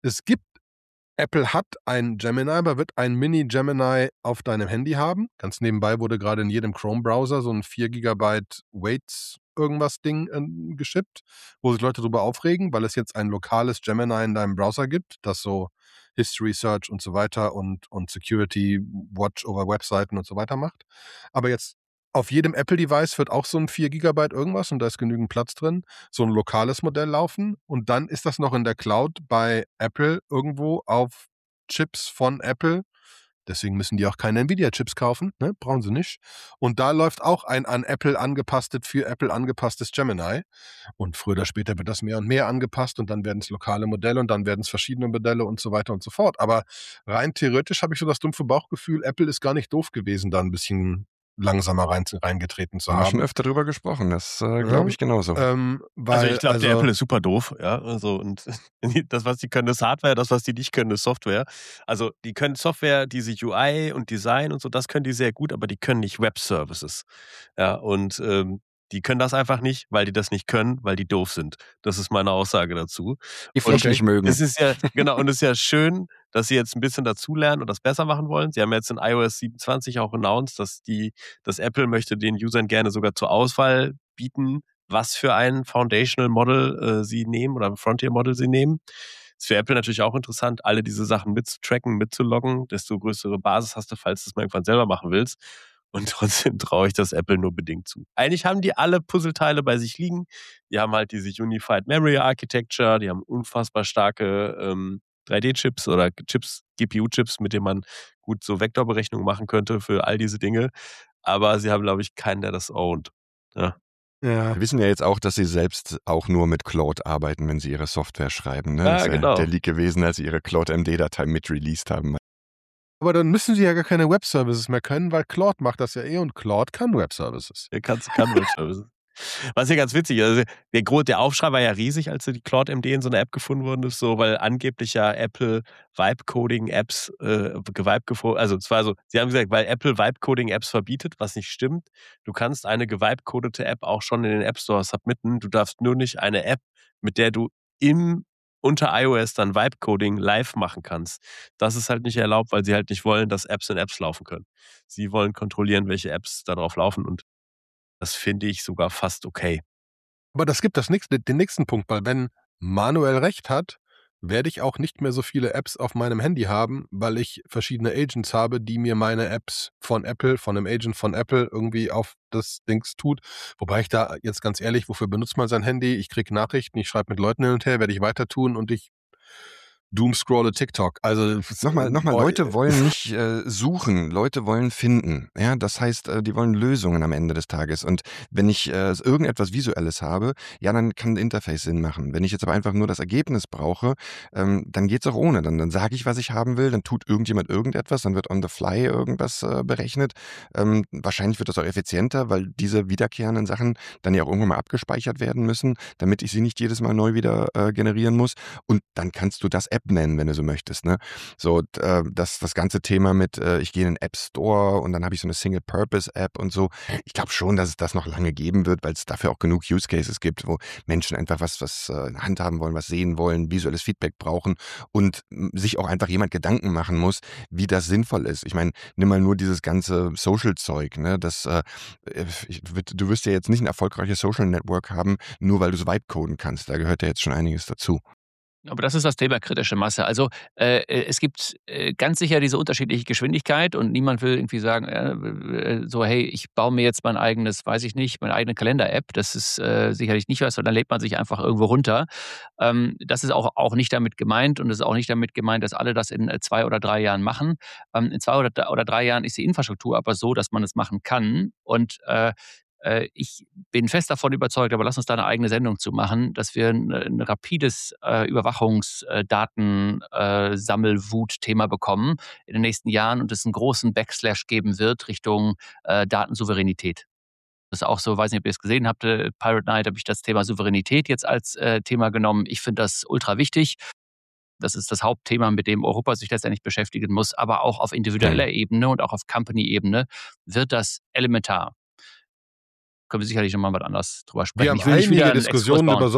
Apple hat ein Gemini, aber wird ein Mini-Gemini auf deinem Handy haben. Ganz nebenbei wurde gerade in jedem Chrome-Browser so ein 4 GB Weights irgendwas Ding geschippt, wo sich Leute darüber aufregen, weil es jetzt ein lokales Gemini in deinem Browser gibt, das so History Search und so weiter und Security Watch over Webseiten und so weiter macht. Aber jetzt auf jedem Apple-Device wird auch so ein 4 GB irgendwas und da ist genügend Platz drin, so ein lokales Modell laufen und dann ist das noch in der Cloud bei Apple irgendwo auf Chips von Apple. Deswegen müssen die auch keine Nvidia-Chips kaufen, ne? Brauchen sie nicht. Und da läuft auch ein für Apple angepasstes Gemini. Und früher oder später wird das mehr und mehr angepasst und dann werden es lokale Modelle und dann werden es verschiedene Modelle und so weiter und so fort. Aber rein theoretisch habe ich so das dumpfe Bauchgefühl, Apple ist gar nicht doof gewesen, da ein bisschen langsamer reingetreten zu haben wir schon haben. öfter drüber gesprochen, das glaube ich genauso. Also ich glaube, der Apple ist super doof, ja. Also, und das, was die können, ist Hardware, das, was die nicht können, ist Software. Also die können Software, diese UI und Design und so, das können die sehr gut, aber die können nicht Web-Services. Ja, und die können das einfach nicht, weil die das nicht können, weil die doof sind. Das ist meine Aussage dazu. Die Fläche nicht mögen. Es ist ja, genau, und es ist ja schön, dass sie jetzt ein bisschen dazulernen und das besser machen wollen. Sie haben jetzt in iOS 27 auch announced, dass Apple möchte den Usern gerne sogar zur Auswahl bieten, was für ein Foundational Model sie nehmen oder Frontier Model sie nehmen. Ist für Apple natürlich auch interessant, alle diese Sachen mitzutracken, mitzuloggen, desto größere Basis hast du, falls du es mal irgendwann selber machen willst. Und trotzdem traue ich das Apple nur bedingt zu. Eigentlich haben die alle Puzzleteile bei sich liegen. Die haben halt diese Unified Memory Architecture, die haben unfassbar starke 3D-Chips oder Chips, GPU-Chips, mit denen man gut so Vektorberechnungen machen könnte für all diese Dinge. Aber sie haben, glaube ich, keinen, der das ownt. Ja. Ja. Wir wissen ja jetzt auch, dass sie selbst auch nur mit Claude arbeiten, wenn sie ihre Software schreiben. Ne? Ja, das ist genau. der Leak gewesen, als sie ihre Claude-MD-Datei mit released haben. Aber dann müssen sie ja gar keine Web-Services mehr können, weil Claude macht das ja und Claude kann Web-Services. Er kann Web-Services. Was ja ganz witzig ist, also der Aufschrei war ja riesig, als die Claude MD in so einer App gefunden worden ist, so, weil angeblich ja Apple Vibe-Coding-Apps also es war so, sie haben gesagt, weil Apple Vibe-Coding-Apps verbietet, was nicht stimmt. Du kannst eine gevibe-codete App auch schon in den App Store submitten. Du darfst nur nicht eine App, mit der du unter iOS dann Vibe-Coding live machen kannst. Das ist halt nicht erlaubt, weil sie halt nicht wollen, dass Apps in Apps laufen können. Sie wollen kontrollieren, welche Apps da drauf laufen und das finde ich sogar fast okay. Aber das gibt den nächsten Punkt, weil wenn Manuel recht hat, werde ich auch nicht mehr so viele Apps auf meinem Handy haben, weil ich verschiedene Agents habe, die mir meine Apps von Apple, von einem Agent von Apple irgendwie auf das Dings tut. Wobei ich da jetzt ganz ehrlich, wofür benutzt man sein Handy? Ich kriege Nachrichten, ich schreibe mit Leuten hin und her, werde ich weiter tun und ich doomscrolle TikTok. Also Nochmal, Leute wollen nicht suchen, Leute wollen finden. Ja, das heißt, die wollen Lösungen am Ende des Tages. Und wenn ich irgendetwas Visuelles habe, ja, dann kann ein Interface Sinn machen. Wenn ich jetzt aber einfach nur das Ergebnis brauche, dann geht's auch ohne. Dann sage ich, was ich haben will, dann tut irgendjemand irgendetwas, dann wird on the fly irgendwas berechnet. Wahrscheinlich wird das auch effizienter, weil diese wiederkehrenden Sachen dann ja auch irgendwann mal abgespeichert werden müssen, damit ich sie nicht jedes Mal neu wieder generieren muss. Und dann kannst du das App nennen, wenn du so möchtest. Ne? So, das ganze Thema mit, ich gehe in den App Store und dann habe ich so eine Single-Purpose-App und so. Ich glaube schon, dass es das noch lange geben wird, weil es dafür auch genug Use Cases gibt, wo Menschen einfach was in der Hand haben wollen, was sehen wollen, visuelles Feedback brauchen und sich auch einfach jemand Gedanken machen muss, wie das sinnvoll ist. Ich meine, nimm mal nur dieses ganze Social-Zeug. Ne? Du wirst ja jetzt nicht ein erfolgreiches Social-Network haben, nur weil du es vibe-coden kannst. Da gehört ja jetzt schon einiges dazu. Aber das ist das Thema kritische Masse. Also es gibt ganz sicher diese unterschiedliche Geschwindigkeit und niemand will irgendwie sagen, so hey, ich baue mir jetzt mein eigenes, weiß ich nicht, meine eigene Kalender-App. Das ist sicherlich nicht was, sondern dann lädt man sich einfach irgendwo runter. Das ist auch nicht damit gemeint und es ist auch nicht damit gemeint, dass alle das in 2 oder 3 Jahren machen. In 2 oder 3 Jahren ist die Infrastruktur aber so, dass man es machen kann und ich bin fest davon überzeugt, aber lass uns da eine eigene Sendung zu machen, dass wir ein rapides Überwachungsdatensammelwut-Thema bekommen in den nächsten Jahren und es einen großen Backslash geben wird Richtung Datensouveränität. Das ist auch so, weiß nicht, ob ihr es gesehen habt, Pirate Night habe ich das Thema Souveränität jetzt als Thema genommen. Ich finde das ultra wichtig. Das ist das Hauptthema, mit dem Europa sich letztendlich beschäftigen muss, aber auch auf individueller Ebene und auch auf Company-Ebene wird das elementar. Können wir sicherlich nochmal was anderes drüber sprechen. Wir haben einige Diskussionen über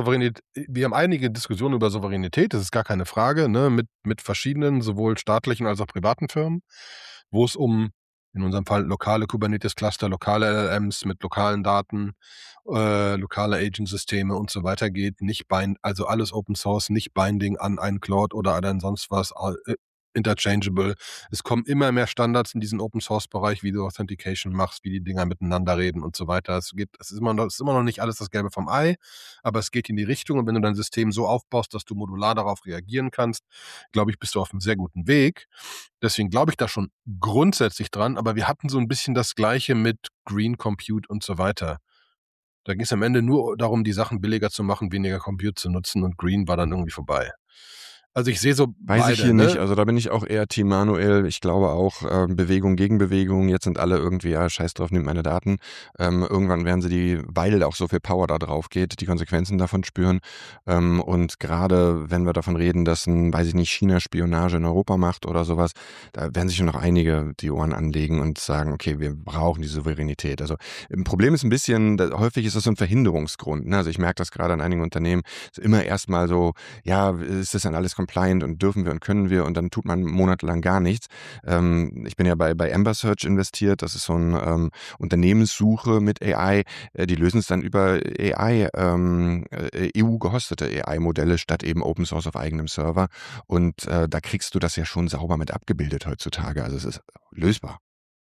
Souveränität, das ist gar keine Frage, ne, mit verschiedenen, sowohl staatlichen als auch privaten Firmen, wo es um, in unserem Fall, lokale Kubernetes-Cluster, lokale LLMs mit lokalen Daten, lokale Agent-Systeme und so weiter geht, also alles Open Source, nicht binding an einen Cloud oder an sonst was, interchangeable. Es kommen immer mehr Standards in diesen Open-Source-Bereich, wie du Authentication machst, wie die Dinger miteinander reden und so weiter. Es ist immer noch nicht alles das Gelbe vom Ei, aber es geht in die Richtung und wenn du dein System so aufbaust, dass du modular darauf reagieren kannst, glaube ich, bist du auf einem sehr guten Weg. Deswegen glaube ich da schon grundsätzlich dran, aber wir hatten so ein bisschen das Gleiche mit Green Compute und so weiter. Da ging es am Ende nur darum, die Sachen billiger zu machen, weniger Compute zu nutzen und Green war dann irgendwie vorbei. Also ich sehe so Weiß beide, ich hier ne? nicht. Also da bin ich auch eher Team Manuel. Ich glaube auch Bewegung gegen Bewegung. Jetzt sind alle irgendwie, ja, scheiß drauf, nimmt meine Daten. Irgendwann werden sie weil auch so viel Power da drauf geht, die Konsequenzen davon spüren. Und gerade wenn wir davon reden, dass weiß ich nicht, China Spionage in Europa macht oder sowas, da werden sich schon noch einige die Ohren anlegen und sagen, okay, wir brauchen die Souveränität. Also ein Problem ist ein bisschen, häufig ist das so ein Verhinderungsgrund. Ne? Also ich merke das gerade an einigen Unternehmen, ist immer erstmal so, ja, ist das dann alles compliant und dürfen wir und können wir und dann tut man monatelang gar nichts. Ich bin ja bei Ember Search investiert, das ist so ein Unternehmenssuche mit AI. Die lösen es dann über AI, EU-gehostete AI-Modelle statt eben Open Source auf eigenem Server und da kriegst du das ja schon sauber mit abgebildet heutzutage. Also es ist lösbar.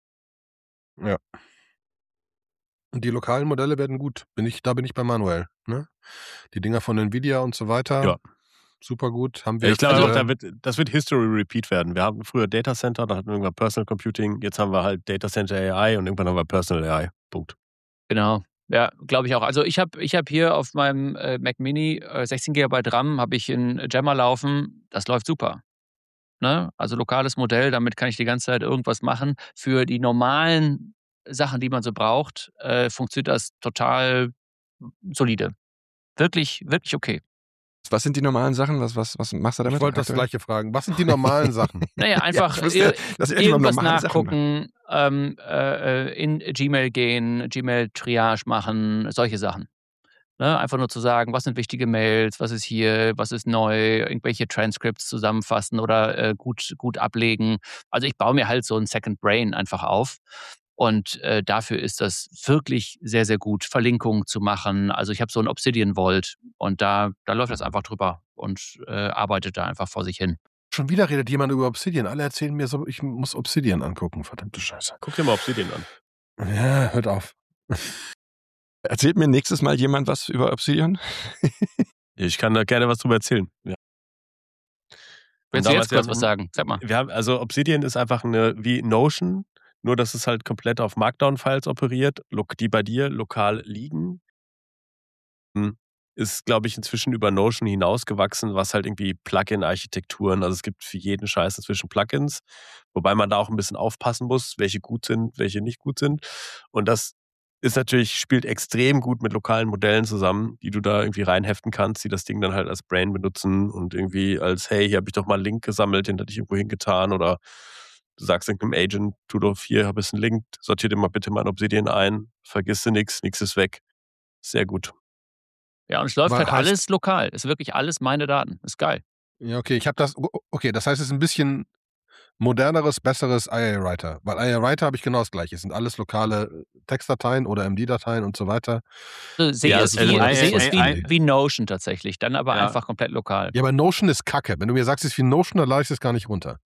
Ja. Und die lokalen Modelle werden gut. Da bin ich bei Manuel. Ne? Die Dinger von Nvidia und so weiter. Ja. Super gut. Haben wir ich glaube auch, das wird History Repeat werden. Wir haben früher Data Center, dann hatten wir irgendwann Personal Computing, jetzt haben wir halt Data Center AI und irgendwann haben wir Personal AI. Punkt. Genau. Ja, glaube ich auch. Also ich hab hier auf meinem Mac Mini 16 GB RAM, habe ich in Jammer laufen. Das läuft super. Ne? Also lokales Modell, damit kann ich die ganze Zeit irgendwas machen. Für die normalen Sachen, die man so braucht, funktioniert das total solide. Wirklich, wirklich okay. Was sind die normalen Sachen? Was machst du damit? Ich wollte das Gleiche fragen. Was sind die normalen Sachen? Naja, einfach irgendwas nachgucken, in Gmail gehen, Gmail-Triage machen, solche Sachen. Ne? Einfach nur zu sagen, was sind wichtige Mails, was ist hier, was ist neu, irgendwelche Transcripts zusammenfassen oder gut ablegen. Also ich baue mir halt so ein Second Brain einfach auf. Und dafür ist das wirklich sehr, sehr gut, Verlinkungen zu machen. Also ich habe so ein Obsidian Vault und da läuft das einfach drüber und arbeitet da einfach vor sich hin. Schon wieder redet jemand über Obsidian. Alle erzählen mir so, ich muss Obsidian angucken. Verdammte Scheiße. Guck dir mal Obsidian an. Ja, hört auf. Erzählt mir nächstes Mal jemand was über Obsidian? Ich kann da gerne was drüber erzählen. Ja. Willst du jetzt kurz was sagen? Sag mal. Also Obsidian ist einfach wie Notion, nur dass es halt komplett auf Markdown-Files operiert, die bei dir lokal liegen. Ist, glaube ich, inzwischen über Notion hinausgewachsen, was halt irgendwie Plugin-Architekturen, also es gibt für jeden Scheiß inzwischen Plugins, wobei man da auch ein bisschen aufpassen muss, welche gut sind, welche nicht gut sind. Und das ist natürlich, spielt extrem gut mit lokalen Modellen zusammen, die du da irgendwie reinheften kannst, die das Ding dann halt als Brain benutzen und irgendwie als, hey, hier habe ich doch mal einen Link gesammelt, den hatte ich irgendwo hingetan, oder du sagst irgendeinem Agent, tu doch, hier habe ich einen Link, sortier dir mal bitte mal in Obsidian ein, vergiss dir nichts ist weg. Sehr gut. Ja, und es läuft halt alles lokal. Es ist wirklich alles meine Daten. Ist geil. Ja, okay, das heißt, es ist ein bisschen moderneres, besseres IA-Writer. Weil IA-Writer habe ich genau das Gleiche. Es sind alles lokale Textdateien oder MD-Dateien und so weiter. Sehe es wie Notion tatsächlich, dann aber einfach komplett lokal. Ja, aber Notion ist Kacke. Wenn du mir sagst, es ist wie Notion, dann lade ich es gar nicht runter.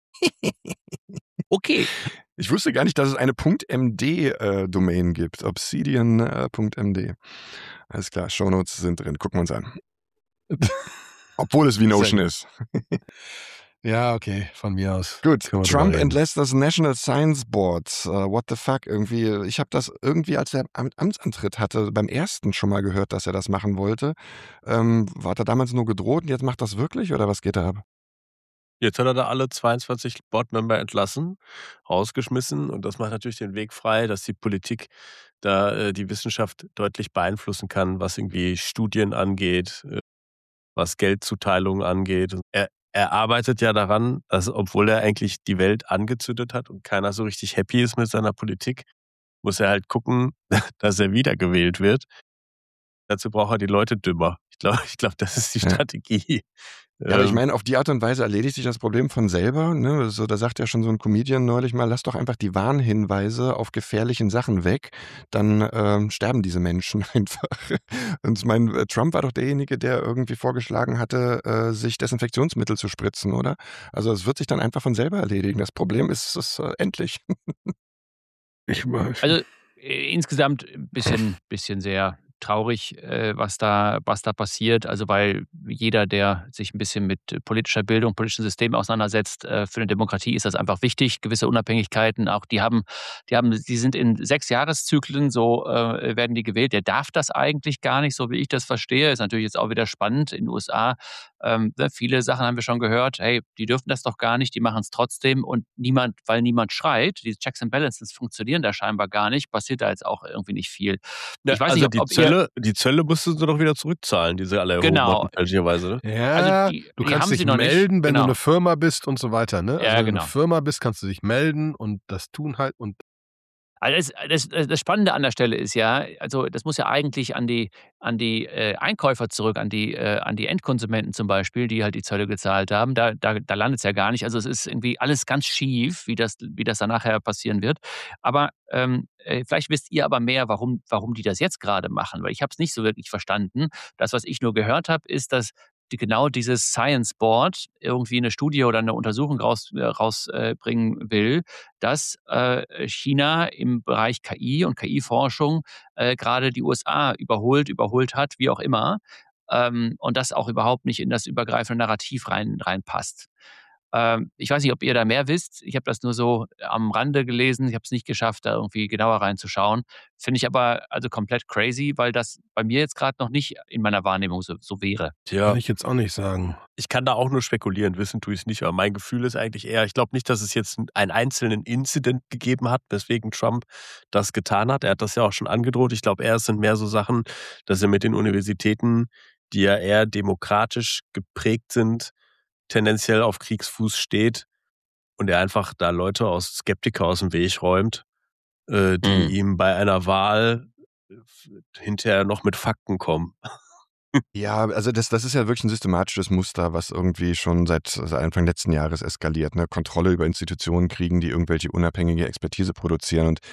Okay. Ich wusste gar nicht, dass es eine .md-Domain gibt. Obsidian.md. Alles klar, Shownotes sind drin. Gucken wir uns an. Obwohl es wie Notion ist. Ja, okay, von mir aus. Gut, Trump entlässt das National Science Board. What the fuck? Irgendwie, ich habe das irgendwie, als er Amtsantritt hatte, beim ersten schon mal gehört, dass er das machen wollte. War er damals nur gedroht und jetzt macht das wirklich, oder was geht da ab? Jetzt hat er da alle 22 Board-Member entlassen, rausgeschmissen, und das macht natürlich den Weg frei, dass die Politik da die Wissenschaft deutlich beeinflussen kann, was irgendwie Studien angeht, was Geldzuteilungen angeht. Er arbeitet ja daran, dass, obwohl er eigentlich die Welt angezündet hat und keiner so richtig happy ist mit seiner Politik, muss er halt gucken, dass er wiedergewählt wird. Dazu braucht er die Leute dümmer. Ich glaube, das ist die Strategie. Ja, aber ich meine, auf die Art und Weise erledigt sich das Problem von selber. Ne? So, da sagt ja schon so ein Comedian neulich mal, lass doch einfach die Warnhinweise auf gefährlichen Sachen weg, dann sterben diese Menschen einfach. Und ich meine, Trump war doch derjenige, der irgendwie vorgeschlagen hatte, sich Desinfektionsmittel zu spritzen, oder? Also es wird sich dann einfach von selber erledigen. Das Problem ist endlich. Also insgesamt ein bisschen sehr traurig, was da passiert. Also weil jeder, der sich ein bisschen mit politischer Bildung, politischen Systemen auseinandersetzt, für eine Demokratie ist das einfach wichtig. Gewisse Unabhängigkeiten, auch die sind in 6-Jahreszyklen, so werden die gewählt. Der darf das eigentlich gar nicht, so wie ich das verstehe. Ist natürlich jetzt auch wieder spannend in den USA. Viele Sachen haben wir schon gehört. Hey, die dürfen das doch gar nicht, die machen es trotzdem, und weil niemand schreit. Die Checks and Balances funktionieren da scheinbar gar nicht. Passiert da jetzt auch irgendwie nicht viel. Ich weiß nicht, die Zölle musstest du doch wieder zurückzahlen, diese alle genau. fälschlicherweise. Ne? Ja, also du kannst dich melden, wenn du eine Firma bist und so weiter. Ne? Also ja, wenn du eine Firma bist, kannst du dich melden und das tun halt. Und also das Spannende an der Stelle ist ja, also das muss ja eigentlich an die Einkäufer zurück, an die Endkonsumenten zum Beispiel, die halt die Zölle gezahlt haben. Da landet es ja gar nicht. Also es ist irgendwie alles ganz schief, wie das dann nachher passieren wird. Aber vielleicht wisst ihr aber mehr, warum die das jetzt gerade machen, weil ich habe es nicht so wirklich verstanden. Das, was ich nur gehört habe, ist, dass genau dieses Science Board irgendwie eine Studie oder eine Untersuchung rausbringen will, dass China im Bereich KI und KI-Forschung gerade die USA überholt hat, wie auch immer, und das auch überhaupt nicht in das übergreifende Narrativ reinpasst. Ich weiß nicht, ob ihr da mehr wisst. Ich habe das nur so am Rande gelesen. Ich habe es nicht geschafft, da irgendwie genauer reinzuschauen. Finde ich aber also komplett crazy, weil das bei mir jetzt gerade noch nicht in meiner Wahrnehmung so wäre. Ja, kann ich jetzt auch nicht sagen. Ich kann da auch nur spekulieren, wissen tue ich es nicht, aber mein Gefühl ist eigentlich eher, ich glaube nicht, dass es jetzt einen einzelnen Incident gegeben hat, weswegen Trump das getan hat. Er hat das ja auch schon angedroht. Ich glaube eher, es sind mehr so Sachen, dass er mit den Universitäten, die ja eher demokratisch geprägt sind, tendenziell auf Kriegsfuß steht und er einfach da Skeptiker aus dem Weg räumt, die ihm bei einer Wahl hinterher noch mit Fakten kommen. Ja, also das ist ja wirklich ein systematisches Muster, was irgendwie schon seit Anfang letzten Jahres eskaliert. Ne? Kontrolle über Institutionen kriegen, die irgendwelche unabhängige Expertise produzieren, und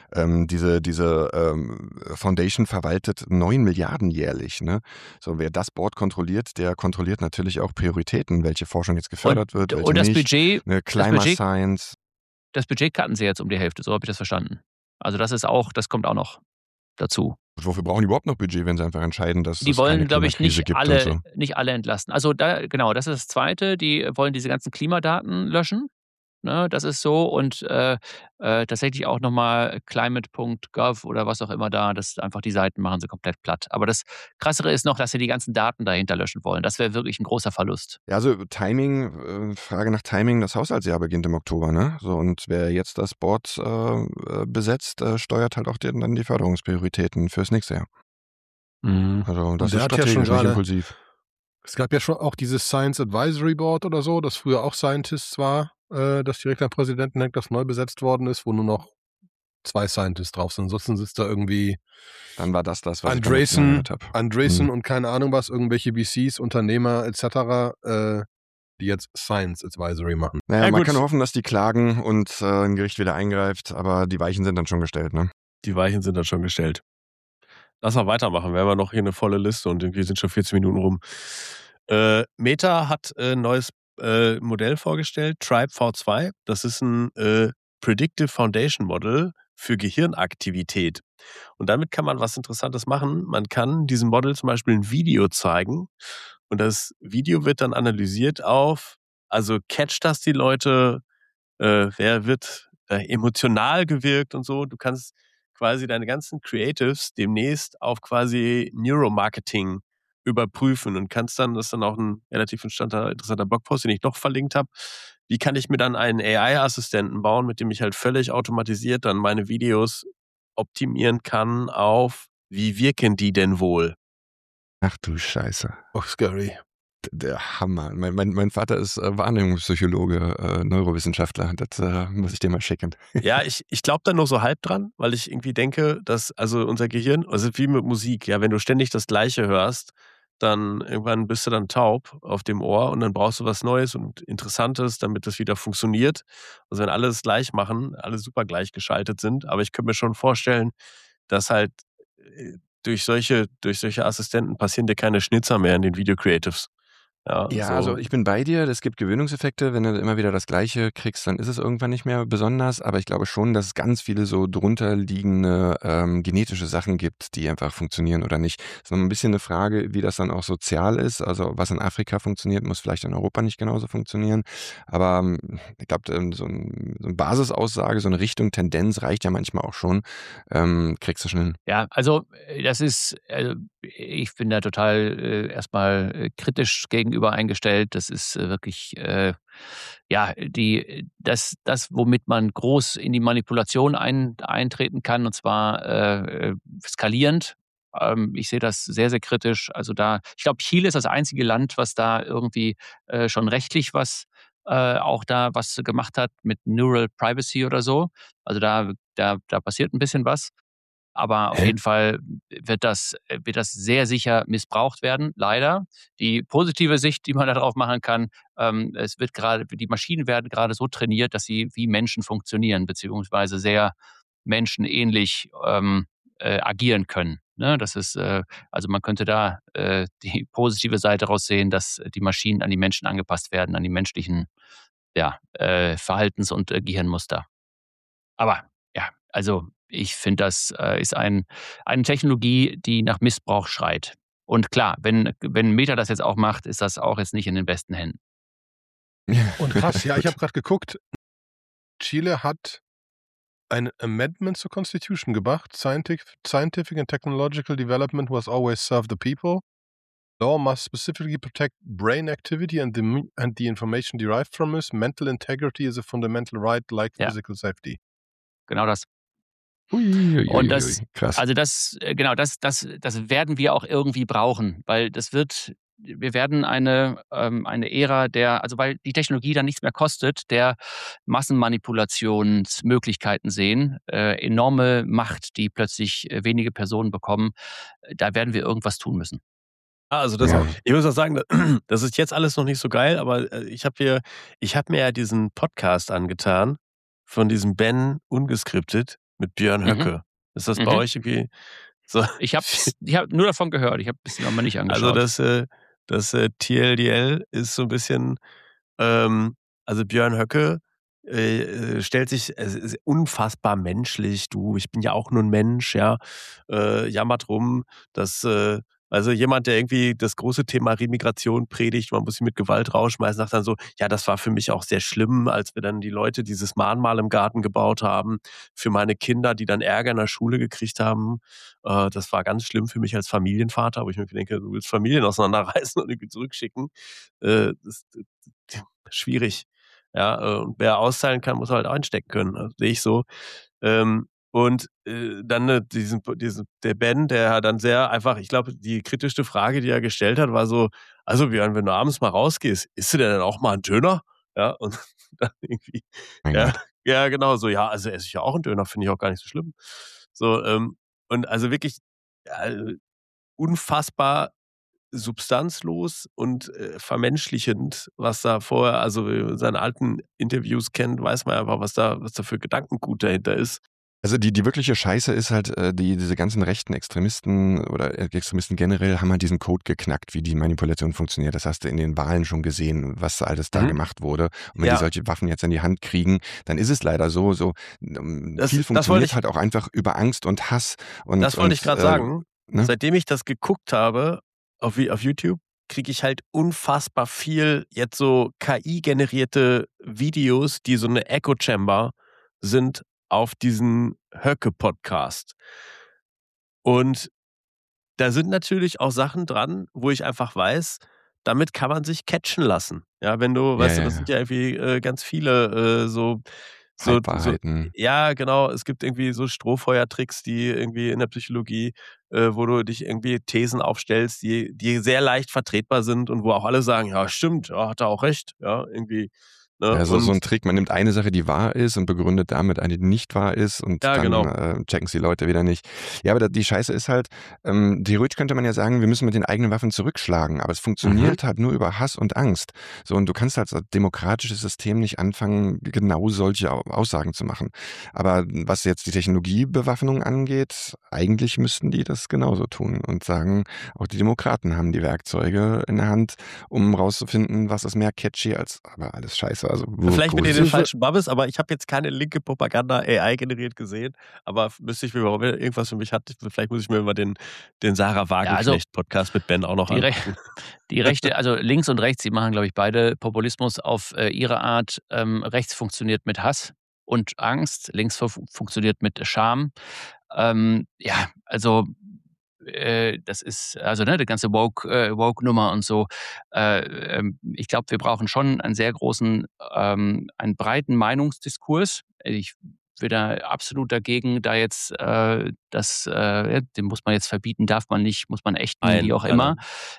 diese Foundation verwaltet 9 Milliarden jährlich. Ne? So, wer das Board kontrolliert, der kontrolliert natürlich auch Prioritäten, welche Forschung jetzt gefördert wird, welche und das nicht. Budget, ne? Climate Science. Das Budget cutten sie jetzt um die Hälfte, so habe ich das verstanden. Also das kommt auch noch dazu. Wofür brauchen die überhaupt noch Budget, wenn sie einfach entscheiden, dass Die es keine wollen, glaube ich, Klimakrise gibt und so? nicht alle entlasten. Also genau, das ist das Zweite. Die wollen diese ganzen Klimadaten löschen. Ne, das ist so. Und tatsächlich auch nochmal climate.gov oder was auch immer da, das einfach die Seiten machen sie komplett platt. Aber das Krassere ist noch, dass sie die ganzen Daten dahinter löschen wollen. Das wäre wirklich ein großer Verlust. Ja, also Timing, Frage nach Timing, das Haushaltsjahr beginnt im Oktober, ne? So, und wer jetzt das Board besetzt, steuert halt auch dann die Förderungsprioritäten fürs nächste Jahr. Also das der ist hat ja strategisch, schon nicht gerade- impulsiv. Es gab ja schon auch dieses Science Advisory Board oder so, das früher auch Scientists war, das direkt am Präsidenten hängt, das neu besetzt worden ist, wo nur noch 2 Scientists drauf sind. Ansonsten sitzt da irgendwie Dann war das, was ich beim letzten Mal gehört habe. Andreessen und keine Ahnung was, irgendwelche VCs, Unternehmer etc., die jetzt Science Advisory machen. Naja, Ja, man gut. kann hoffen, dass die klagen und ein Gericht wieder eingreift, aber die Weichen sind dann schon gestellt, ne? Die Weichen sind dann schon gestellt. Lass mal weitermachen. Wir haben ja noch hier eine volle Liste und irgendwie sind schon 40 Minuten rum. Meta hat ein neues Modell vorgestellt, Tribe V2. Das ist ein Predictive Foundation Model für Gehirnaktivität. Und damit kann man was Interessantes machen. Man kann diesem Model zum Beispiel ein Video zeigen und das Video wird dann analysiert also catcht das die Leute, wer wird emotional gewirkt und so. Du kannst quasi deine ganzen Creatives demnächst auf quasi Neuromarketing überprüfen und kannst dann, das ist dann auch ein relativ interessanter Blogpost, den ich noch verlinkt habe, wie kann ich mir dann einen AI-Assistenten bauen, mit dem ich halt völlig automatisiert dann meine Videos optimieren kann auf, wie wirken die denn wohl? Ach du Scheiße. Oh, scary. Der Hammer. Mein Vater ist Wahrnehmungspsychologe, Neurowissenschaftler. Das muss ich dir mal schicken. Ja, ich glaube da nur so halb dran, weil ich irgendwie denke, dass also unser Gehirn, also wie mit Musik, ja, wenn du ständig das Gleiche hörst, dann irgendwann bist du dann taub auf dem Ohr und dann brauchst du was Neues und Interessantes, damit das wieder funktioniert. Also wenn alle es gleich machen, alle super gleich geschaltet sind, aber ich könnte mir schon vorstellen, dass halt durch solche Assistenten passieren dir keine Schnitzer mehr in den Video-Creatives. Ja, so. also ich bin bei dir, es gibt Gewöhnungseffekte, wenn du immer wieder das Gleiche kriegst, dann ist es irgendwann nicht mehr besonders, aber ich glaube schon, dass es ganz viele so drunter liegende genetische Sachen gibt, die einfach funktionieren oder nicht. Es ist noch ein bisschen eine Frage, wie das dann auch sozial ist, also was in Afrika funktioniert, muss vielleicht in Europa nicht genauso funktionieren, aber ich glaube, so eine Basisaussage, so eine Richtung, Tendenz reicht ja manchmal auch schon, kriegst du schon hin. Ja, also das ist, ich bin da total erstmal kritisch gegenüber eingestellt. Das ist wirklich, ja, das, womit man groß in die Manipulation eintreten kann, und zwar skalierend. Ich sehe das sehr, sehr kritisch. Also ich glaube, Chile ist das einzige Land, was da irgendwie schon rechtlich auch da was gemacht hat mit Neural Privacy oder so. Also da passiert ein bisschen was. Aber auf jeden Fall wird das sehr sicher missbraucht werden, leider. Die positive Sicht, die man darauf machen kann, die Maschinen werden gerade so trainiert, dass sie wie Menschen funktionieren, beziehungsweise sehr menschenähnlich agieren können. Ne? Das ist, also man könnte da die positive Seite daraus sehen, dass die Maschinen an die Menschen angepasst werden, an die menschlichen Verhaltens- und Gehirnmuster. Aber ja, also ich finde, das ist eine Technologie, die nach Missbrauch schreit. Und klar, wenn Meta das jetzt auch macht, ist das auch jetzt nicht in den besten Händen. Und krass, ja, ich habe gerade geguckt, Chile hat ein Amendment zur Constitution gebracht. Scientific and technological development was always serve the people. Law must specifically protect brain activity and the information derived from it. Mental integrity is a fundamental right like physical safety. Genau das. Und das, krass. Also das werden wir auch irgendwie brauchen, weil wir werden eine Ära weil die Technologie dann nichts mehr kostet, der Massenmanipulationsmöglichkeiten sehen, enorme Macht, die plötzlich wenige Personen bekommen. Da werden wir irgendwas tun müssen. Also ich muss auch sagen, das ist jetzt alles noch nicht so geil, aber ich habe mir ja diesen Podcast angetan von diesem Ben Ungeskriptet mit Björn Höcke. Ist das bei euch irgendwie so? Ich hab nur davon gehört, ich habe es mir aber nicht angeschaut. Also das TLDL ist so ein bisschen, also Björn Höcke stellt sich unfassbar menschlich, du, ich bin ja auch nur ein Mensch, ja, jammert rum, dass also jemand, der irgendwie das große Thema Remigration predigt, man muss sie mit Gewalt rausschmeißen, sagt dann so, ja, das war für mich auch sehr schlimm, als wir dann die Leute dieses Mahnmal im Garten gebaut haben, für meine Kinder, die dann Ärger in der Schule gekriegt haben. Das war ganz schlimm für mich als Familienvater, wo ich mir denke, du willst Familien auseinanderreißen und irgendwie zurückschicken. Das ist schwierig. Ja, und wer austeilen kann, muss halt einstecken können. Also, sehe ich so. Und dann der Ben, der dann sehr einfach, ich glaube, die kritischste Frage, die er gestellt hat, war so, also Björn, wenn du abends mal rausgehst, isst du denn dann auch mal einen Döner? Ja, und dann irgendwie, Mein ja, Gott. ja, genau, so, ja, also esse ich ja auch einen Döner, finde ich auch gar nicht so schlimm. So, und also wirklich ja, unfassbar substanzlos und vermenschlichend, was da vorher, also wenn man seine alten Interviews kennt, weiß man einfach, was da für Gedankengut dahinter ist. Also die wirkliche Scheiße ist halt, diese ganzen rechten Extremisten oder Extremisten generell haben halt diesen Code geknackt, wie die Manipulation funktioniert. Das hast du in den Wahlen schon gesehen, was alles da gemacht wurde. Und wenn die solche Waffen jetzt in die Hand kriegen, dann ist es leider so viel funktioniert halt auch einfach über Angst und Hass. Das wollte ich gerade sagen. Ne? Seitdem ich das geguckt habe auf YouTube, kriege ich halt unfassbar viel jetzt so KI-generierte Videos, die so eine Echo-Chamber sind auf diesen Höcke-Podcast. Und da sind natürlich auch Sachen dran, wo ich einfach weiß, damit kann man sich catchen lassen. Ja, wenn du, weißt du, das sind ja irgendwie ganz viele so, Halbwahrheiten. ja, genau, es gibt irgendwie so Strohfeuertricks, die irgendwie in der Psychologie, wo du dich irgendwie Thesen aufstellst, die sehr leicht vertretbar sind und wo auch alle sagen, ja, stimmt, ja, hat er auch recht, ja, irgendwie. Ne? Ja, so ein Trick, man nimmt eine Sache, die wahr ist und begründet damit eine, die nicht wahr ist und Ja, dann genau. checken es die Leute wieder nicht. Ja, aber die Scheiße ist halt, theoretisch könnte man ja sagen, wir müssen mit den eigenen Waffen zurückschlagen, aber es funktioniert halt nur über Hass und Angst. So, und du kannst als demokratisches System nicht anfangen, genau solche Aussagen zu machen. Aber was jetzt die Technologiebewaffnung angeht, eigentlich müssten die das genauso tun und sagen, auch die Demokraten haben die Werkzeuge in der Hand, um rauszufinden, was ist mehr catchy als, aber alles Scheiße. Also, vielleicht mit den falschen Bubbles, aber ich habe jetzt keine linke Propaganda AI generiert gesehen, aber müsste ich mir, warum irgendwas für mich hat, vielleicht muss ich mir mal den Sarah Wagenknecht-Podcast mit Ben auch noch angucken. Die Rechte, also links und rechts, die machen, glaube ich, beide Populismus auf ihre Art. Rechts funktioniert mit Hass und Angst, links funktioniert mit Scham. Ja, also das ist, also die ganze Woke-Nummer und so. Ich glaube, wir brauchen schon einen sehr großen, einen breiten Meinungsdiskurs. Ich bin da absolut dagegen, da jetzt den muss man jetzt verbieten, darf man nicht, muss man ächten, wie auch immer.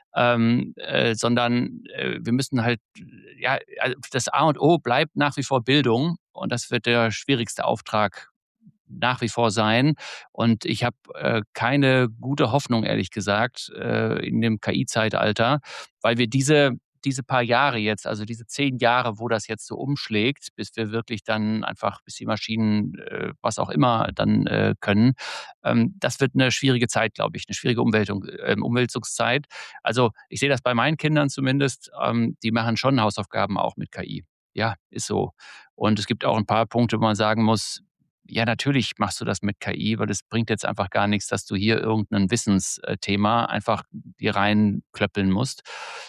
Sondern wir müssen halt, ja, also das A und O bleibt nach wie vor Bildung und das wird der schwierigste Auftrag nach wie vor sein. Und ich habe keine gute Hoffnung, ehrlich gesagt, in dem KI-Zeitalter, weil wir diese paar Jahre jetzt, also diese 10 Jahre, wo das jetzt so umschlägt, bis wir wirklich dann einfach, bis die Maschinen, was auch immer dann können, das wird eine schwierige Zeit, glaube ich, eine schwierige Umwälzungszeit. Also ich sehe das bei meinen Kindern zumindest, die machen schon Hausaufgaben auch mit KI. Ja, ist so. Und es gibt auch ein paar Punkte, wo man sagen muss, ja, natürlich machst du das mit KI, weil es bringt jetzt einfach gar nichts, dass du hier irgendein Wissensthema einfach dir reinklöppeln musst.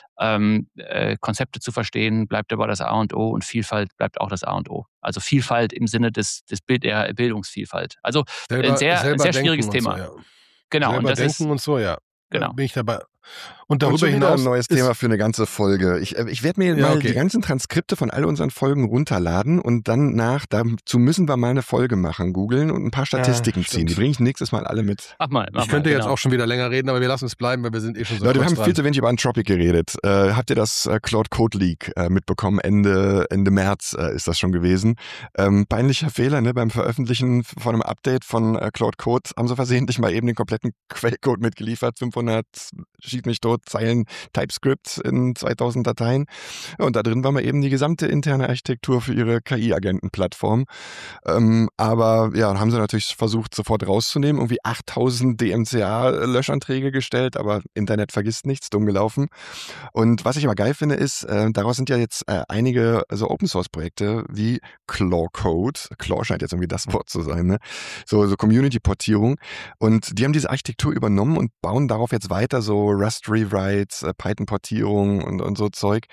Konzepte zu verstehen bleibt aber das A und O und Vielfalt bleibt auch das A und O. Also Vielfalt im Sinne der Bildungsvielfalt. Also ein sehr schwieriges Thema. So, ja. Genau. Selber und das denken ist, und so, ja. Genau. Da bin ich dabei. Und Und darüber schon wieder hinaus ein neues Thema für eine ganze Folge. Ich werde mir mal die ganzen Transkripte von all unseren Folgen runterladen und dann dazu müssen wir mal eine Folge machen, googeln und ein paar Statistiken ziehen. Die bringe ich nächstes Mal alle mit. Ich könnte jetzt auch schon wieder länger reden, aber wir lassen es bleiben, weil wir sind schon so Leute, wir haben viel zu wenig über Anthropic geredet. Habt ihr das Claude Code Leak mitbekommen? Ende März ist das schon gewesen. Peinlicher Fehler, ne? Beim Veröffentlichen von einem Update von Claude Code haben sie versehentlich mal eben den kompletten Quellcode mitgeliefert. 500 schieß mich tot so Zeilen TypeScript in 2000 Dateien. Und da drin war mal eben die gesamte interne Architektur für ihre KI-Agenten-Plattform. Aber ja, haben sie natürlich versucht, sofort rauszunehmen. Irgendwie 8000 DMCA-Löschanträge gestellt, aber Internet vergisst nichts, dumm gelaufen. Und was ich aber geil finde, ist, daraus sind ja jetzt einige Open-Source-Projekte wie Claw Code. Claw scheint jetzt irgendwie das Wort zu sein, ne? So Community-Portierung. Und die haben diese Architektur übernommen und bauen darauf jetzt weiter, so Rust Rewrites, Python-Portierung und so Zeug.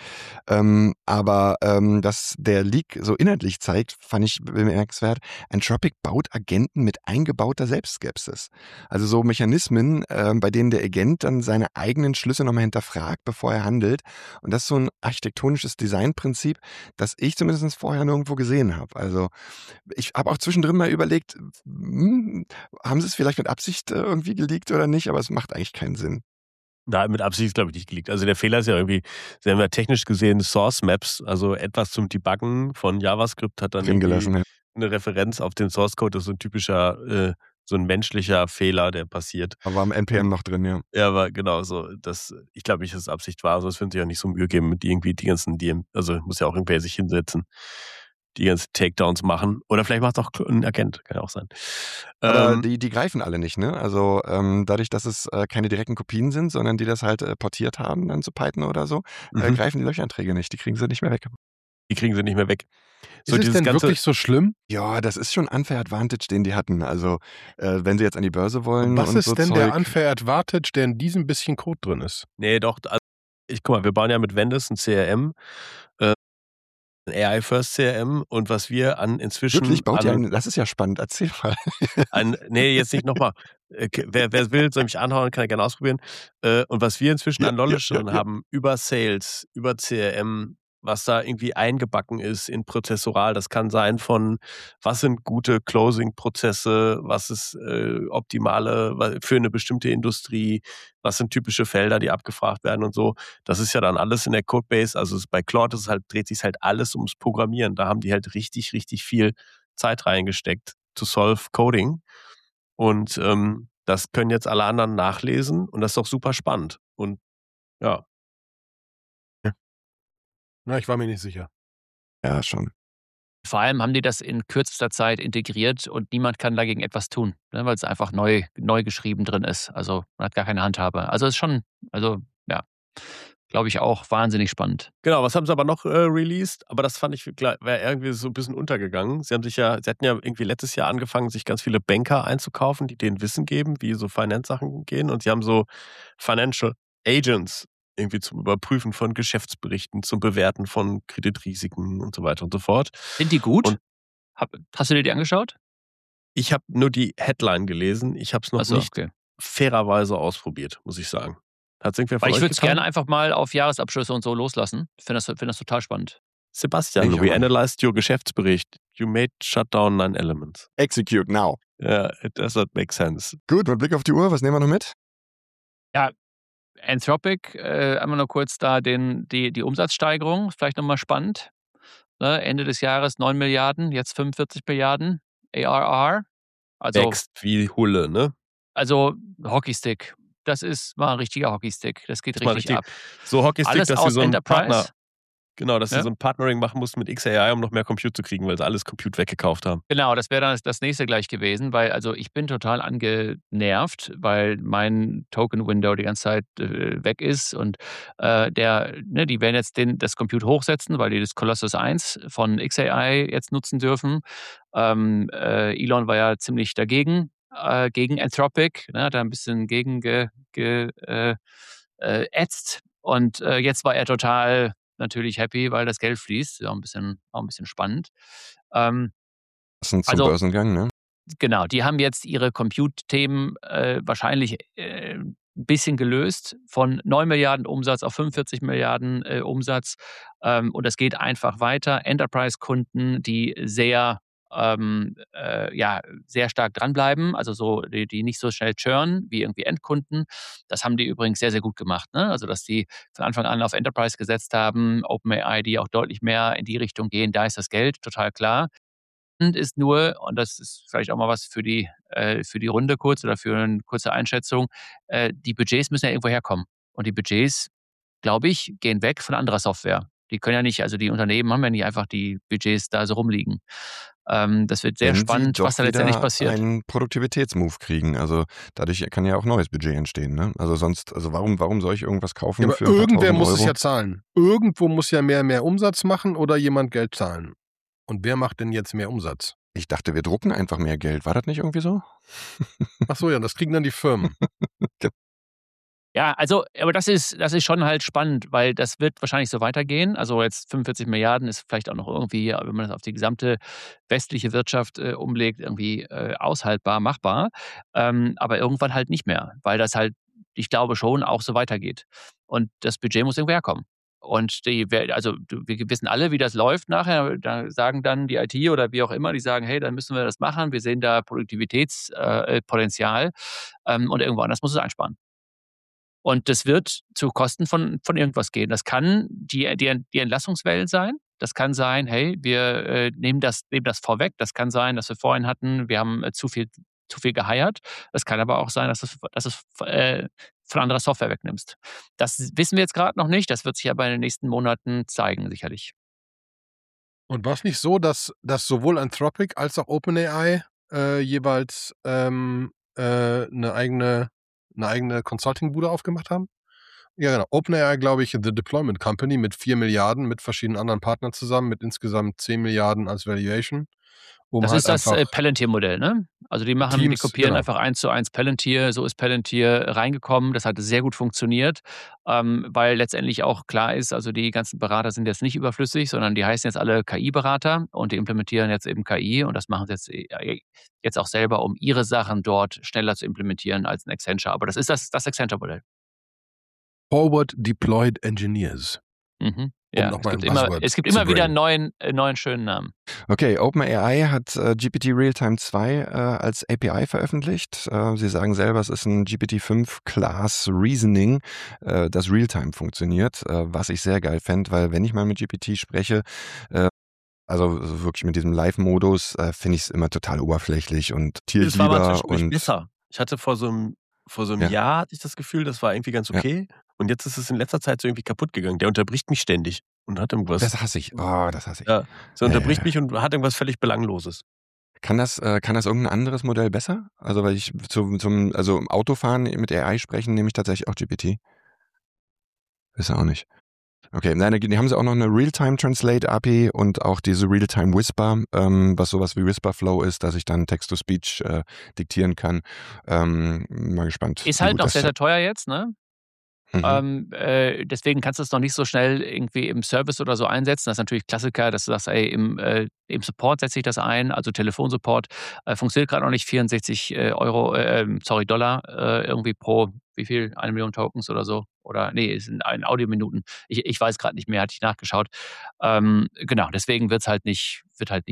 Aber dass der Leak so inhaltlich zeigt, fand ich bemerkenswert. Anthropic baut Agenten mit eingebauter Selbstskepsis. Also so Mechanismen, bei denen der Agent dann seine eigenen Schlüsse nochmal hinterfragt, bevor er handelt. Und das ist so ein architektonisches Designprinzip, das ich zumindest vorher nirgendwo gesehen habe. Also ich habe auch zwischendrin mal überlegt, haben sie es vielleicht mit Absicht irgendwie geleakt oder nicht, aber es macht eigentlich keinen Sinn. Da mit Absicht ist, glaube ich, nicht geleakt. Also der Fehler ist ja irgendwie, sie haben ja technisch gesehen Source Maps, also etwas zum Debuggen von JavaScript hat dann Drin gelassen, ja. eine Referenz auf den Source Code. Das ist so ein typischer, so ein menschlicher Fehler, der passiert. Aber war am NPM noch drin, ja. Ja, aber genau so. Ich glaube nicht, dass es Absicht war. Also es würden sich auch nicht so Mühe geben mit irgendwie die ganzen also muss ja auch irgendwer sich hinsetzen, die ganzen Takedowns machen. Oder vielleicht macht es auch ein Agent, kann ja auch sein. Aber die greifen alle nicht, ne? Also dadurch, dass es keine direkten Kopien sind, sondern die das halt portiert haben dann zu Python oder so, greifen die Löschanträge nicht. Die kriegen sie nicht mehr weg. Die kriegen sie nicht mehr weg. So ist es denn wirklich so schlimm? Ja, das ist schon Unfair Advantage, den die hatten. Also wenn sie jetzt an die Börse wollen. Was und ist so denn Zeug, der Unfair Advantage, der in diesem bisschen Code drin ist? Nee, doch. Also guck mal, wir bauen ja mit Vendus ein CRM, ein AI-First CRM und was wir inzwischen. Wirklich? Baut ihr das ist ja spannend, erzähl mal. Nee, jetzt nicht nochmal. Wer will, soll mich anhauen, kann er gerne ausprobieren. Und was wir inzwischen an Knowledge drin haben, über Sales, über CRM, was da irgendwie eingebacken ist in prozessoral, das kann sein von, was sind gute Closing-Prozesse, was ist optimale für eine bestimmte Industrie, was sind typische Felder, die abgefragt werden und so. Das ist ja dann alles in der Codebase. Also bei Claude dreht sich halt alles ums Programmieren. Da haben die halt richtig, richtig viel Zeit reingesteckt to solve Coding. Und das können jetzt alle anderen nachlesen und das ist doch super spannend. Und ja. Na, ich war mir nicht sicher. Ja, schon. Vor allem haben die das in kürzester Zeit integriert und niemand kann dagegen etwas tun, ne, weil es einfach neu geschrieben drin ist. Also man hat gar keine Handhabe. Also ist schon, ja, glaube ich auch wahnsinnig spannend. Genau, was haben sie aber noch released? Aber das fand ich, wäre irgendwie so ein bisschen untergegangen. Sie hatten ja irgendwie letztes Jahr angefangen, sich ganz viele Banker einzukaufen, die denen Wissen geben, wie so Finance-Sachen gehen. Und sie haben so Financial Agents irgendwie zum Überprüfen von Geschäftsberichten, zum Bewerten von Kreditrisiken und so weiter und so fort. Sind die gut? Und hast du dir die angeschaut? Ich habe nur die Headline gelesen. Ich habe es noch nicht fairerweise ausprobiert, muss ich sagen. Hat's irgendwer von Weil ich euch würde es getan? gerne einfach mal auf Jahresabschlüsse und so loslassen. Ich finde das total spannend. Sebastian, Ich we auch. analyzed your Geschäftsbericht. You made shut down 9 elements. Execute now. Ja, it does not make sense. Gut, mit Blick auf die Uhr, was nehmen wir noch mit? Anthropic, einmal nur kurz da die Umsatzsteigerung, ist vielleicht nochmal spannend. Ne? Ende des Jahres 9 Milliarden, jetzt 45 Milliarden ARR. Also, Wächst wie Hulle, ne? also Hockeystick. Das ist mal ein richtiger Hockeystick. Das geht Das war richtig ab. So Hockeystick, Alles dass sie aus so einen Enterprise. Partner, genau, dass sie Ja. so ein Partnering machen mussten mit XAI, um noch mehr Compute zu kriegen, weil sie alles Compute weggekauft haben. Genau, das wäre dann das nächste gleich gewesen, weil also ich bin total angenervt, weil mein Token-Window die ganze Zeit weg ist und die werden jetzt das Compute hochsetzen, weil die das Colossus 1 von XAI jetzt nutzen dürfen. Elon war ja ziemlich dagegen, gegen Anthropic, ne, hat da ein bisschen gegen ätzt und jetzt war er total natürlich happy, weil das Geld fließt. Ja, auch ein bisschen spannend. Passend zum Also- Börsengang, ne? Genau, die haben jetzt ihre Compute-Themen wahrscheinlich ein bisschen gelöst, von 9 Milliarden Umsatz auf 45 Milliarden Umsatz. Und das geht einfach weiter. Enterprise-Kunden, die sehr stark dranbleiben, also so, die nicht so schnell churnen wie irgendwie Endkunden. Das haben die übrigens sehr, sehr gut gemacht. Ne? Also, dass die von Anfang an auf Enterprise gesetzt haben, OpenAI, die auch deutlich mehr in die Richtung gehen, da ist das Geld, total klar. Ist nur, und das ist vielleicht auch mal was für die Runde kurz oder für eine kurze Einschätzung, die Budgets müssen ja irgendwo herkommen. Und die Budgets, glaube ich, gehen weg von anderer Software. Die können ja nicht, also die Unternehmen haben ja nicht einfach die Budgets da so rumliegen. Das wird sehr Wenn sie spannend, was doch da letztendlich wieder passiert. einen Produktivitätsmove kriegen. Also dadurch kann ja auch neues Budget entstehen. Ne? Also sonst, also warum soll ich irgendwas kaufen Ja, aber für ein paar irgendwer tausend muss es Euro? ja zahlen. Irgendwo muss ja mehr Umsatz machen oder jemand Geld zahlen. Und wer macht denn jetzt mehr Umsatz? Ich dachte, wir drucken einfach mehr Geld. War das nicht irgendwie so? Ach so, ja, das kriegen dann die Firmen. Ja, also, aber das ist schon halt spannend, weil das wird wahrscheinlich so weitergehen. Also jetzt 45 Milliarden ist vielleicht auch noch irgendwie, wenn man das auf die gesamte westliche Wirtschaft umlegt, irgendwie aushaltbar, machbar. Aber irgendwann halt nicht mehr, weil das halt, ich glaube schon, auch so weitergeht. Und das Budget muss irgendwo herkommen. Und wir wissen alle, wie das läuft nachher. Da sagen dann die IT oder wie auch immer, die sagen, hey, dann müssen wir das machen. Wir sehen da Produktivitätspotenzial und irgendwo anders muss es einsparen. Und das wird zu Kosten von irgendwas gehen. Das kann die Entlassungswelle sein. Das kann sein, hey, wir nehmen das vorweg. Das kann sein, dass wir vorhin hatten, wir haben zu viel geheiert. Das kann aber auch sein, dass es von anderer Software wegnimmst. Das wissen wir jetzt gerade noch nicht. Das wird sich aber in den nächsten Monaten zeigen, sicherlich. Und war es nicht so, dass sowohl Anthropic als auch OpenAI jeweils eine eigene Consulting-Bude aufgemacht haben? Ja, genau. OpenAI, glaube ich, The Deployment Company mit 4 Milliarden mit verschiedenen anderen Partnern zusammen, mit insgesamt 10 Milliarden als Valuation. Das halt ist das einfach Palantir-Modell, ne? Also die Teams, kopieren genau. einfach 1:1 Palantir. So ist Palantir reingekommen. Das hat sehr gut funktioniert, weil letztendlich auch klar ist, also die ganzen Berater sind jetzt nicht überflüssig, sondern die heißen jetzt alle KI-Berater und die implementieren jetzt eben KI und das machen sie jetzt auch selber, um ihre Sachen dort schneller zu implementieren als ein Accenture. Aber das ist das Accenture-Modell. Forward Deployed Engineers. Mhm. Ja, noch mal ein es gibt Buzzword immer zu wieder bringen. einen neuen schönen Namen. Okay, OpenAI hat GPT Realtime 2 als API veröffentlicht. Sie sagen selber, es ist ein GPT-5 Class Reasoning, das Realtime funktioniert, was ich sehr geil fände, weil wenn ich mal mit GPT spreche, also wirklich mit diesem Live-Modus, finde ich es immer total oberflächlich und Das war aber tierlieber zwischendurch und besser. Ich hatte vor so einem Ja. Jahr hatte ich das Gefühl, das war irgendwie ganz okay. Und jetzt ist es in letzter Zeit so irgendwie kaputt gegangen. Der unterbricht mich ständig und hat irgendwas. Das hasse ich. Oh, das hasse ich. Ja, so unterbricht mich und hat irgendwas völlig Belangloses. Kann das irgendein anderes Modell besser? Also weil ich zum Autofahren mit AI sprechen, nehme ich tatsächlich auch GPT. Ist auch nicht. Okay, nein, die haben sie auch noch eine Realtime Translate API und auch diese Realtime Whisper, was sowas wie Whisperflow ist, dass ich dann Text-to-Speech diktieren kann. Mal gespannt. Ist wie halt gut noch das- sehr, sehr teuer jetzt, ne? Mhm. Deswegen kannst du es noch nicht so schnell irgendwie im Service oder so einsetzen. Das ist natürlich Klassiker, dass du sagst, ey, im Support setze ich das ein, also Telefonsupport. Funktioniert gerade noch nicht, 64 Dollar irgendwie pro, wie viel? 1 Million Tokens oder so. Oder nee, es sind Audiominuten. Ich weiß gerade nicht mehr, hatte ich nachgeschaut. Genau, deswegen wird halt nicht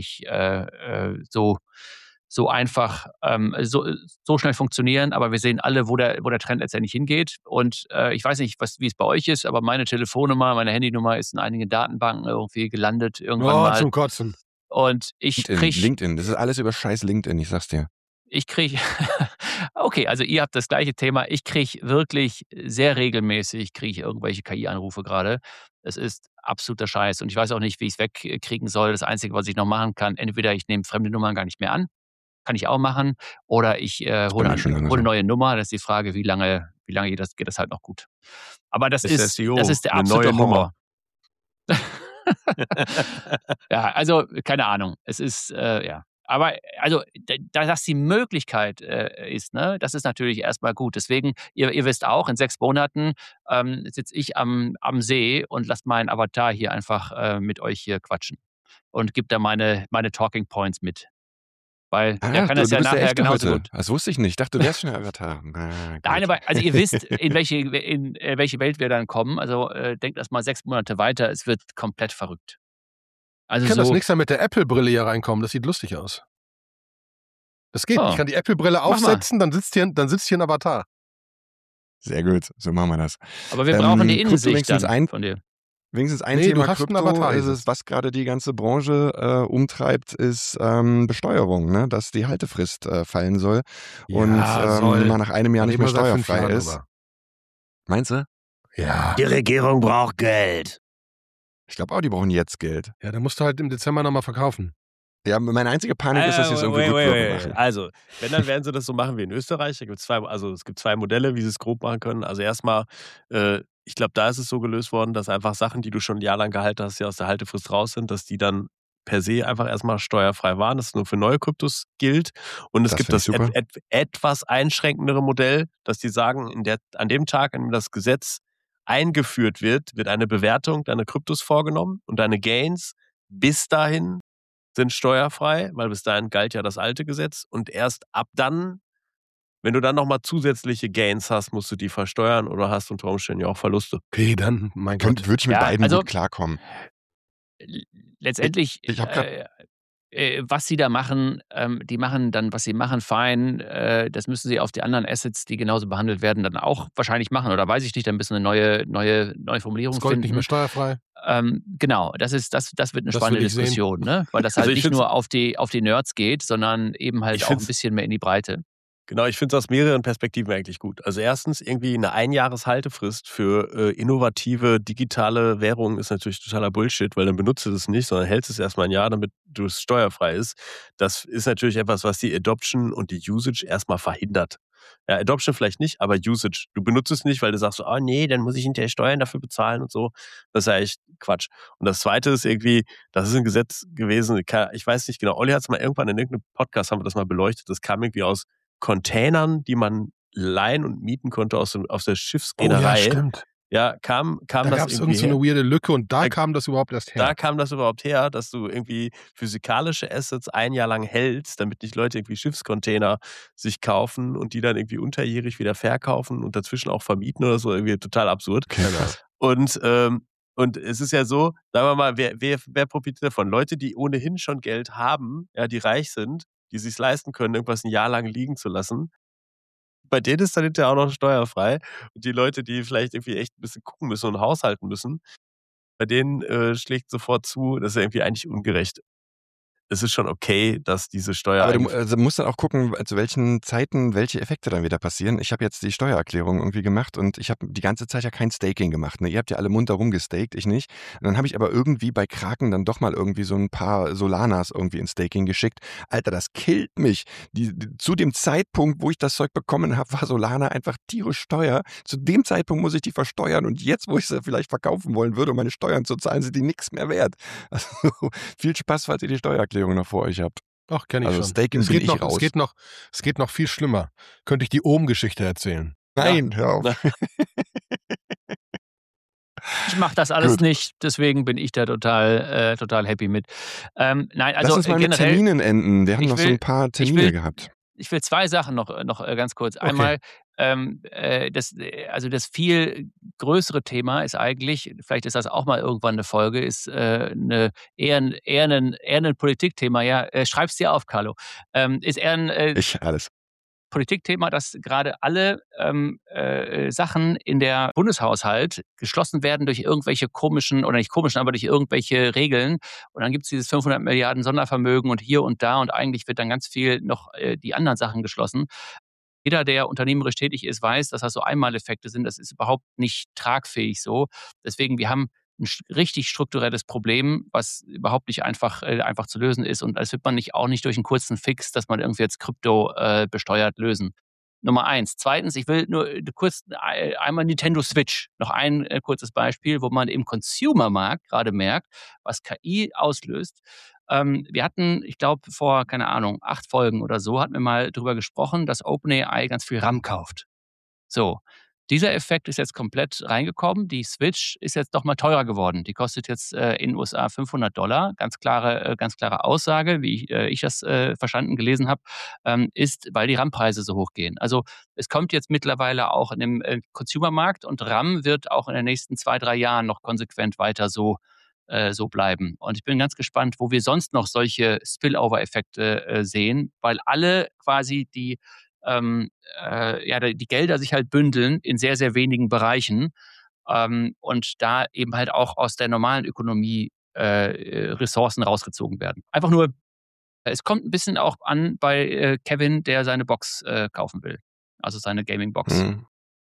so einfach so schnell funktionieren, aber wir sehen alle, wo der Trend letztendlich hingeht. Und ich weiß nicht, wie es bei euch ist, aber meine Telefonnummer, meine Handynummer ist in einigen Datenbanken irgendwie gelandet irgendwann Oh, mal. zum Kotzen. Und ich kriege LinkedIn, das ist alles über scheiß LinkedIn, ich sag's dir. okay, also ihr habt das gleiche Thema. Ich kriege wirklich sehr regelmäßig irgendwelche KI-Anrufe gerade. Es ist absoluter Scheiß und ich weiß auch nicht, wie ich es wegkriegen soll. Das Einzige, was ich noch machen kann, entweder ich nehme fremde Nummern gar nicht mehr an, kann ich auch machen, oder ich hole eine neue Nummer. Das ist die Frage, wie lange geht das halt noch gut. Aber das ist der eine absolute neue Horror. Ja, also keine Ahnung. Es ist, ja. Aber also, da das die Möglichkeit ist, ne, das ist natürlich erstmal gut. Deswegen, ihr wisst auch, in 6 Monaten sitze ich am See und lasse meinen Avatar hier einfach mit euch hier quatschen und gebe da meine Talking Points mit. Weil der kann das ja nachher echte genauso heute. gut. Das wusste ich nicht. Ich dachte, du wärst schon ein Avatar. Nein, aber also ihr wisst, in welche Welt wir dann kommen. Also denkt erst mal 6 Monate weiter. Es wird komplett verrückt. Also Ich kann das so, nächste Mal mit der Apple-Brille hier reinkommen. Das sieht lustig aus. Das geht. Oh. Ich kann die Apple-Brille Mach mal. aufsetzen, dann sitzt hier ein Avatar. Sehr gut, so machen wir das. aber wir brauchen die Krypto Innensicht wenigstens dann von dir. Wenigstens ein Nee, du Thema hast einen Krypto Avatar ist es, gesetzt. was gerade die ganze Branche umtreibt, ist Besteuerung, ne? Dass die Haltefrist fallen soll und Ja, soll. man nach einem Jahr nicht mehr Reden wir seit 5 steuerfrei Jahren ist. drüber. Meinst du? Ja. Die Regierung braucht Geld. Ich glaube auch, die brauchen jetzt Geld. Ja, dann musst du halt im Dezember nochmal verkaufen. Ja, meine einzige Panik ist, dass sie es irgendwie rückwirkend machen. Also, wenn, dann werden sie das so machen wie in Österreich. Da gibt's es gibt zwei Modelle, wie sie es grob machen können. Also erstmal, ich glaube, da ist es so gelöst worden, dass einfach Sachen, die du schon ein Jahr lang gehalten hast, die aus der Haltefrist raus sind, dass die dann per se einfach erstmal steuerfrei waren, dass es nur für neue Kryptos gilt. Und es gibt das etwas einschränkendere Modell, dass die sagen, an dem Tag, an dem das Gesetz eingeführt wird eine Bewertung deiner Kryptos vorgenommen und deine Gains bis dahin sind steuerfrei, weil bis dahin galt ja das alte Gesetz. Und erst ab dann, wenn du dann nochmal zusätzliche Gains hast, musst du die versteuern oder hast unter Umständen ja auch Verluste. Okay, dann, mein Gott. Würde ich mit beiden gut klarkommen. Letztendlich, was sie da machen, die machen dann, was sie machen, fein. Das müssen sie auf die anderen Assets, die genauso behandelt werden, dann auch wahrscheinlich machen. Oder weiß ich nicht, dann müssen eine neue Formulierung Das Gold finden. nicht mehr steuerfrei. Genau, das wird eine Das spannende will ich Diskussion, ne? Weil das halt nicht nur auf die Nerds geht, sondern eben halt auch ein bisschen mehr in die Breite. Genau, ich finde es aus mehreren Perspektiven eigentlich gut. Also erstens, irgendwie eine Einjahreshaltefrist für innovative digitale Währungen ist natürlich totaler Bullshit, weil dann benutzt du das nicht, sondern hältst es erstmal ein Jahr, damit es steuerfrei ist. Das ist natürlich etwas, was die Adoption und die Usage erstmal verhindert. Ja, Adoption vielleicht nicht, aber Usage. Du benutzt es nicht, weil du sagst, oh nee, dann muss ich hinterher Steuern dafür bezahlen und so. Das ist ja echt Quatsch. Und das Zweite ist irgendwie, das ist ein Gesetz gewesen, ich weiß nicht genau, Olli hat es mal irgendwann in irgendeinem Podcast, haben wir das mal beleuchtet, das kam irgendwie aus Containern, die man leihen und mieten konnte aus der Schiffsreederei. Oh ja, stimmt. Ja, kam da das gab es irgendwie irgend so eine weirde Lücke und da kam das überhaupt erst her. Da kam das überhaupt her, dass du irgendwie physikalische Assets ein Jahr lang hältst, damit nicht Leute irgendwie Schiffscontainer sich kaufen und die dann irgendwie unterjährig wieder verkaufen und dazwischen auch vermieten oder so, irgendwie total absurd. Genau. Und es ist ja so, sagen wir mal, wer profitiert davon? Leute, die ohnehin schon Geld haben, ja, die reich sind, die sich leisten können, irgendwas ein Jahr lang liegen zu lassen. Bei denen ist dann hinterher auch noch steuerfrei. Und die Leute, die vielleicht irgendwie echt ein bisschen gucken müssen und haushalten müssen, bei denen schlägt sofort zu, das ist ja irgendwie eigentlich ungerecht. Es ist schon okay, dass diese Steuer... Aber du musst dann auch gucken, zu welchen Zeiten welche Effekte dann wieder passieren. Ich habe jetzt die Steuererklärung irgendwie gemacht und ich habe die ganze Zeit ja kein Staking gemacht. Ne? Ihr habt ja alle munter rumgestaked, ich nicht. Und dann habe ich aber irgendwie bei Kraken dann doch mal irgendwie so ein paar Solanas irgendwie in Staking geschickt. Alter, das killt mich. Zu dem Zeitpunkt, wo ich das Zeug bekommen habe, war Solana einfach tierisch teuer. Zu dem Zeitpunkt muss ich die versteuern und jetzt, wo ich sie vielleicht verkaufen wollen würde, um meine Steuern zu zahlen, sind die nichts mehr wert. Also viel Spaß, falls ihr die Steuererklärung noch vor euch habt. Ach, kenne ich also schon. Staking bin ich raus. Es geht noch viel schlimmer. Könnte ich die Ohm-Geschichte erzählen? Nein, hör auf. Ich mache das alles nicht, deswegen bin ich da total happy mit. Nein, also lass uns mal mit Terminen enden. Wir haben noch so ein paar Termine gehabt. Ich will zwei Sachen noch ganz kurz. Einmal, das viel größere Thema ist eigentlich, vielleicht ist das auch mal irgendwann eine Folge, ist eher ein Politikthema. Ja, schreib's dir auf, Carlo. Ist eher ein Politikthema, dass gerade alle Sachen in der Bundeshaushalt geschlossen werden durch irgendwelche komischen, oder nicht komischen, aber durch irgendwelche Regeln. Und dann gibt es dieses 500 Milliarden Sondervermögen und hier und da und eigentlich wird dann ganz viel noch die anderen Sachen geschlossen. Jeder, der unternehmerisch tätig ist, weiß, dass das so Einmaleffekte sind. Das ist überhaupt nicht tragfähig so. Deswegen, wir haben ein richtig strukturelles Problem, was überhaupt nicht einfach zu lösen ist. Und das wird man auch nicht durch einen kurzen Fix, dass man irgendwie jetzt Krypto besteuert, lösen. Nummer 1. Zweitens, ich will nur kurz einmal Nintendo Switch. Noch ein kurzes Beispiel, wo man im Consumer-Markt gerade merkt, was KI auslöst. Wir hatten, ich glaube, vor, 8 Folgen oder so, hatten wir mal drüber gesprochen, dass OpenAI ganz viel RAM kauft. So. Dieser Effekt ist jetzt komplett reingekommen. Die Switch ist jetzt doch mal teurer geworden. Die kostet jetzt in den USA $500. Ganz klare Aussage, wie ich das gelesen habe, ist, weil die RAM-Preise so hoch gehen. Also es kommt jetzt mittlerweile auch in dem Consumer-Markt und RAM wird auch in den nächsten 2-3 Jahren noch konsequent weiter so bleiben. Und ich bin ganz gespannt, wo wir sonst noch solche Spillover-Effekte sehen, weil alle quasi die Gelder sich halt bündeln in sehr, sehr wenigen Bereichen und da eben halt auch aus der normalen Ökonomie Ressourcen rausgezogen werden. Einfach nur, es kommt ein bisschen auch an bei Kevin, der seine Box kaufen will. Also seine Gaming-Box.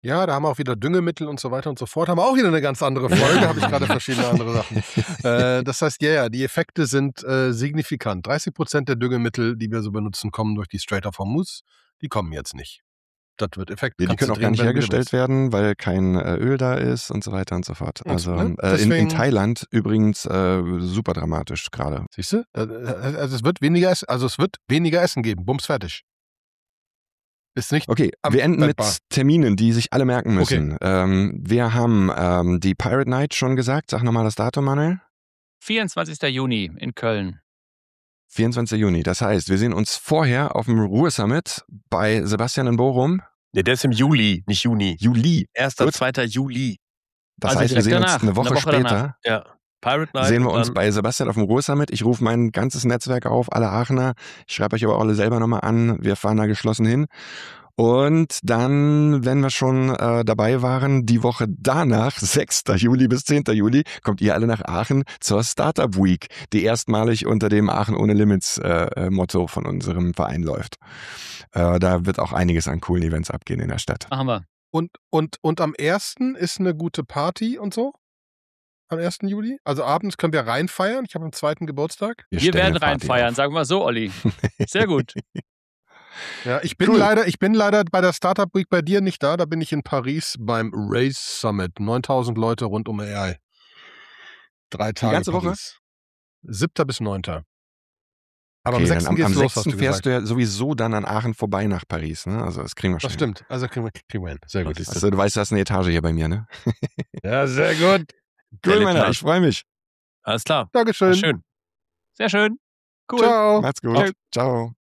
Ja, da haben wir auch wieder Düngemittel und so weiter und so fort. Haben wir auch wieder eine ganz andere Folge, habe ich gerade verschiedene andere Sachen. Das heißt, ja, die Effekte sind signifikant. 30% der Düngemittel, die wir so benutzen, kommen durch die Strait of Hormuz. Die kommen jetzt nicht. Das wird Effekt. Ja, die können auch gar nicht hergestellt werden, weil kein Öl da ist und so weiter und so fort. Also in Thailand übrigens super dramatisch gerade. Siehst du? Also es wird weniger Essen geben. Bums, fertig. Ist nicht. Okay, wir enden mit Terminen, die sich alle merken müssen. Okay. Wir haben die Pirate Night schon gesagt. Sag nochmal das Datum, Manuel. 24. Juni in Köln. 24. Juni. Das heißt, wir sehen uns vorher auf dem Ruhr-Summit bei Sebastian in Bochum. Ne, der ist im Juli, nicht Juni. Juli. 1. 2. Juli. Das heißt, wir sehen uns eine Woche später. Ja. Pirate Night. Sehen wir uns bei Sebastian auf dem Ruhr-Summit. Ich rufe mein ganzes Netzwerk auf, alle Aachener. Ich schreibe euch aber auch alle selber nochmal an. Wir fahren da geschlossen hin. Und dann, wenn wir schon dabei waren, die Woche danach, 6. Juli bis 10. Juli, kommt ihr alle nach Aachen zur Startup Week, die erstmalig unter dem Aachen ohne Limits Motto von unserem Verein läuft. Da wird auch einiges an coolen Events abgehen in der Stadt. Machen wir. Und am 1. ist eine gute Party und so? Am 1. Juli? Also abends können wir reinfeiern. Ich habe am 2. Geburtstag. Wir werden reinfeiern, sagen wir so, Olli. Sehr gut. Ja, ich bin leider bei der Startup Week bei dir nicht da. Da bin ich in Paris beim Race Summit. 9000 Leute rund um AI. 3 Tage. Die ganze Woche? 7. bis 9. Aber okay, am 6. geht's am los, 6. fährst du ja sowieso dann an Aachen vorbei nach Paris, ne? Also das kriegen wir schon. Das stimmt. Also kriegen wir hin. Sehr gut. Also du weißt, du hast eine Etage hier bei mir, ne? Ja, sehr gut. Cool, Männer, ich freue mich. Alles klar. Dankeschön. Schön. Sehr schön. Cool. Ciao. Macht's gut. Ciao.